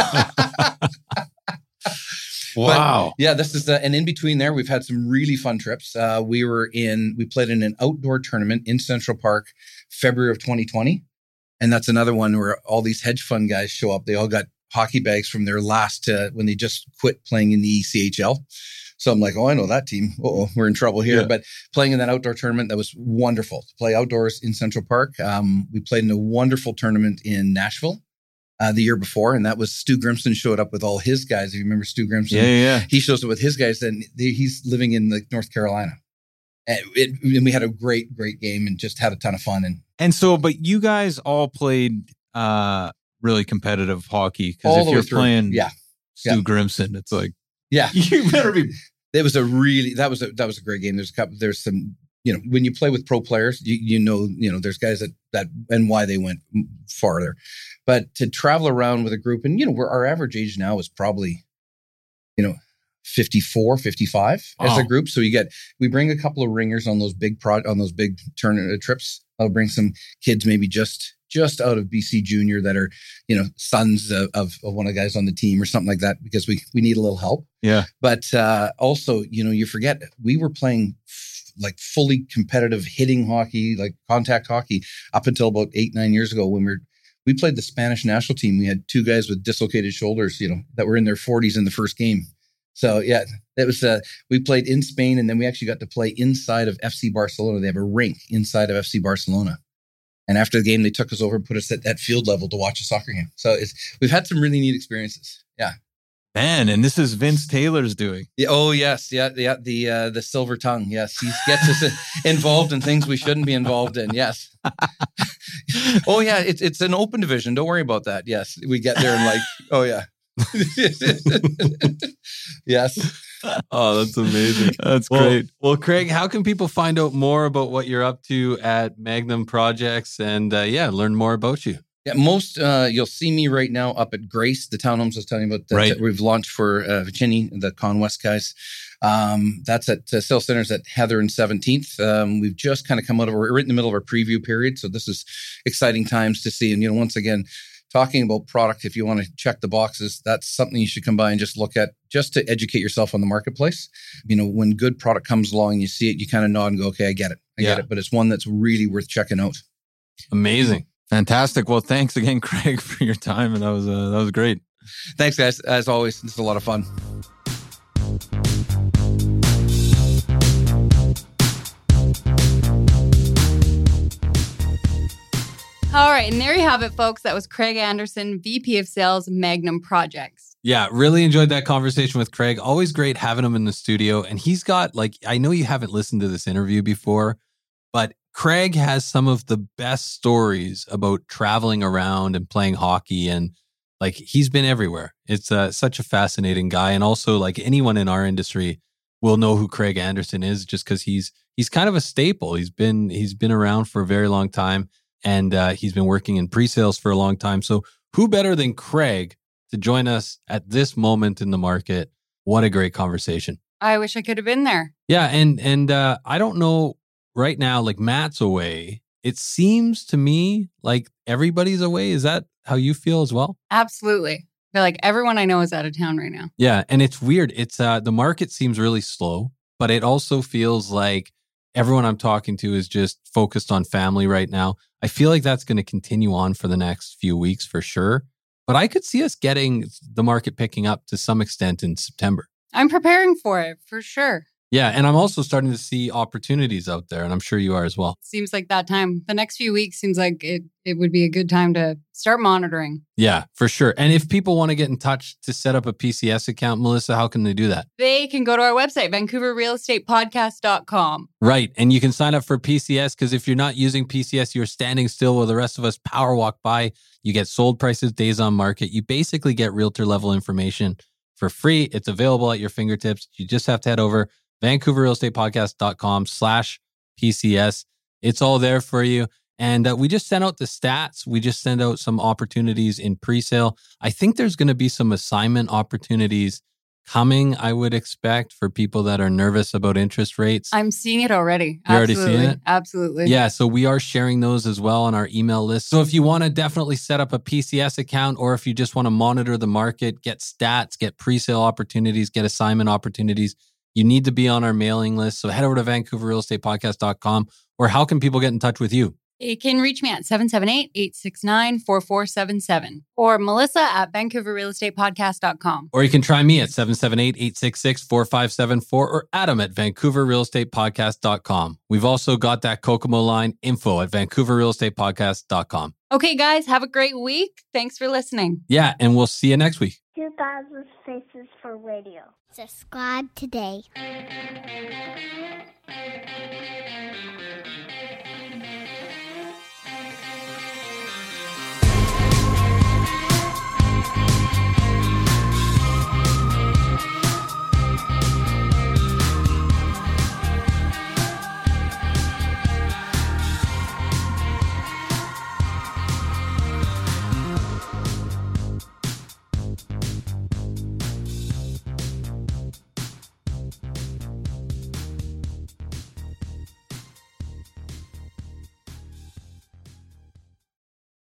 Wow. But, this is and in between there, we've had some really fun trips. We played in an outdoor tournament in Central Park, February of 2020. And that's another one where all these hedge fund guys show up. They all got hockey bags from their last, when they just quit playing in the ECHL. So I'm like, oh, I know that team. Uh-oh, we're in trouble here. Yeah. But playing in that outdoor tournament, that was wonderful. To play outdoors in Central Park. We played in a wonderful tournament in Nashville the year before. And that was Stu Grimson showed up with all his guys. If you remember Stu Grimson. Yeah. He shows up with his guys. And he's living in North Carolina. And we had a great game and just had a ton of fun. And so, but you guys all played really competitive hockey. All Because the if way you're through. playing Yeah. Stu Grimson, it's like, Yeah. you better be. It was that was a great game. There's some, when you play with pro players, you know, there's guys that and why they went farther, but to travel around with a group and, where our average age now is probably, 54, 55 as a group. So we bring a couple of ringers on those big tournament trips. I'll bring some kids, maybe just out of BC Junior that are, sons of one of the guys on the team or something like that, because we need a little help. Yeah. But also, you forget we were playing like fully competitive hitting hockey, like contact hockey up until about 8-9 years ago when we played the Spanish national team. We had two guys with dislocated shoulders, that were in their 40s in the first game. So yeah, that was, we played in Spain, and then we actually got to play inside of FC Barcelona. They have a rink inside of FC Barcelona. And after the game, they took us over and put us at field level to watch a soccer game. So we've had some really neat experiences. Yeah. Man, and this is Vince Taylor's doing. Yeah. Oh yes. Yeah. The silver tongue. Yes. He gets us involved in things we shouldn't be involved in. Yes. Oh yeah. It's an open division. Don't worry about that. Yes. We get there and like, oh yeah. Yes. Oh, that's amazing. That's great. Well, Craig, how can people find out more about what you're up to at Magnum Projects and learn more about you? Yeah, most you'll see me right now up at Grace, the townhomes I was telling you about. That we've launched for Vicini, the Con West guys. That's at Sales Centers at Heather and 17th. We've just kind of come we're right in the middle of our preview period, so this is exciting times to see. And once again, talking about product, if you want to check the boxes, that's something you should come by and just look at, just to educate yourself on the marketplace. When good product comes along, you see it, you kind of nod and go, okay, I get it. I get it. But it's one that's really worth checking out. Amazing. Fantastic. Well, thanks again, Craig, for your time. And that was great. Thanks, guys. As always, this is a lot of fun. All right, and there you have it, folks. That was Craig Anderson, VP of Sales, Magnum Projects. Yeah, really enjoyed that conversation with Craig. Always great having him in the studio. And he's got, I know you haven't listened to this interview before, but Craig has some of the best stories about traveling around and playing hockey. And he's been everywhere. It's such a fascinating guy. And also, anyone in our industry will know who Craig Anderson is, just because he's kind of a staple. He's been around for a very long time. And he's been working in pre-sales for a long time. So who better than Craig to join us at this moment in the market? What a great conversation. I wish I could have been there. Yeah. And I don't know right now, Matt's away. It seems to me like everybody's away. Is that how you feel as well? Absolutely. I feel like everyone I know is out of town right now. Yeah. And it's weird. It's the market seems really slow, but it also feels like everyone I'm talking to is just focused on family right now. I feel like that's going to continue on for the next few weeks for sure. But I could see us getting the market picking up to some extent in September. I'm preparing for it for sure. Yeah. And I'm also starting to see opportunities out there. And I'm sure you are as well. Seems like that time. The next few weeks seems like it would be a good time to start monitoring. Yeah, for sure. And if people want to get in touch to set up a PCS account, Melissa, how can they do that? They can go to our website, VancouverRealEstatePodcast.com. Right. And you can sign up for PCS, because if you're not using PCS, you're standing still while the rest of us power walk by. You get sold prices, days on market. You basically get realtor level information for free. It's available at your fingertips. You just have to head over VancouverRealEstatePodcast.com/PCS. It's all there for you. And we just sent out the stats. We just sent out some opportunities in pre-sale. I think there's going to be some assignment opportunities coming, I would expect, for people that are nervous about interest rates. I'm seeing it already. You're already seeing it? Absolutely. Yeah, so we are sharing those as well on our email list. So if you want to definitely set up a PCS account, or if you just want to monitor the market, get stats, get pre-sale opportunities, get assignment opportunities, you need to be on our mailing list. So head over to VancouverRealEstatePodcast.com. Or how can people get in touch with you? You can reach me at 778-869-4477 or Melissa at VancouverRealEstatePodcast.com. Or you can try me at 778-866-4574 or Adam at VancouverRealEstatePodcast.com. We've also got that Kokomo line, info at VancouverRealEstatePodcast.com. Okay, guys, have a great week. Thanks for listening. Yeah, and we'll see you next week. 2000 Faces for Radio. Subscribe today.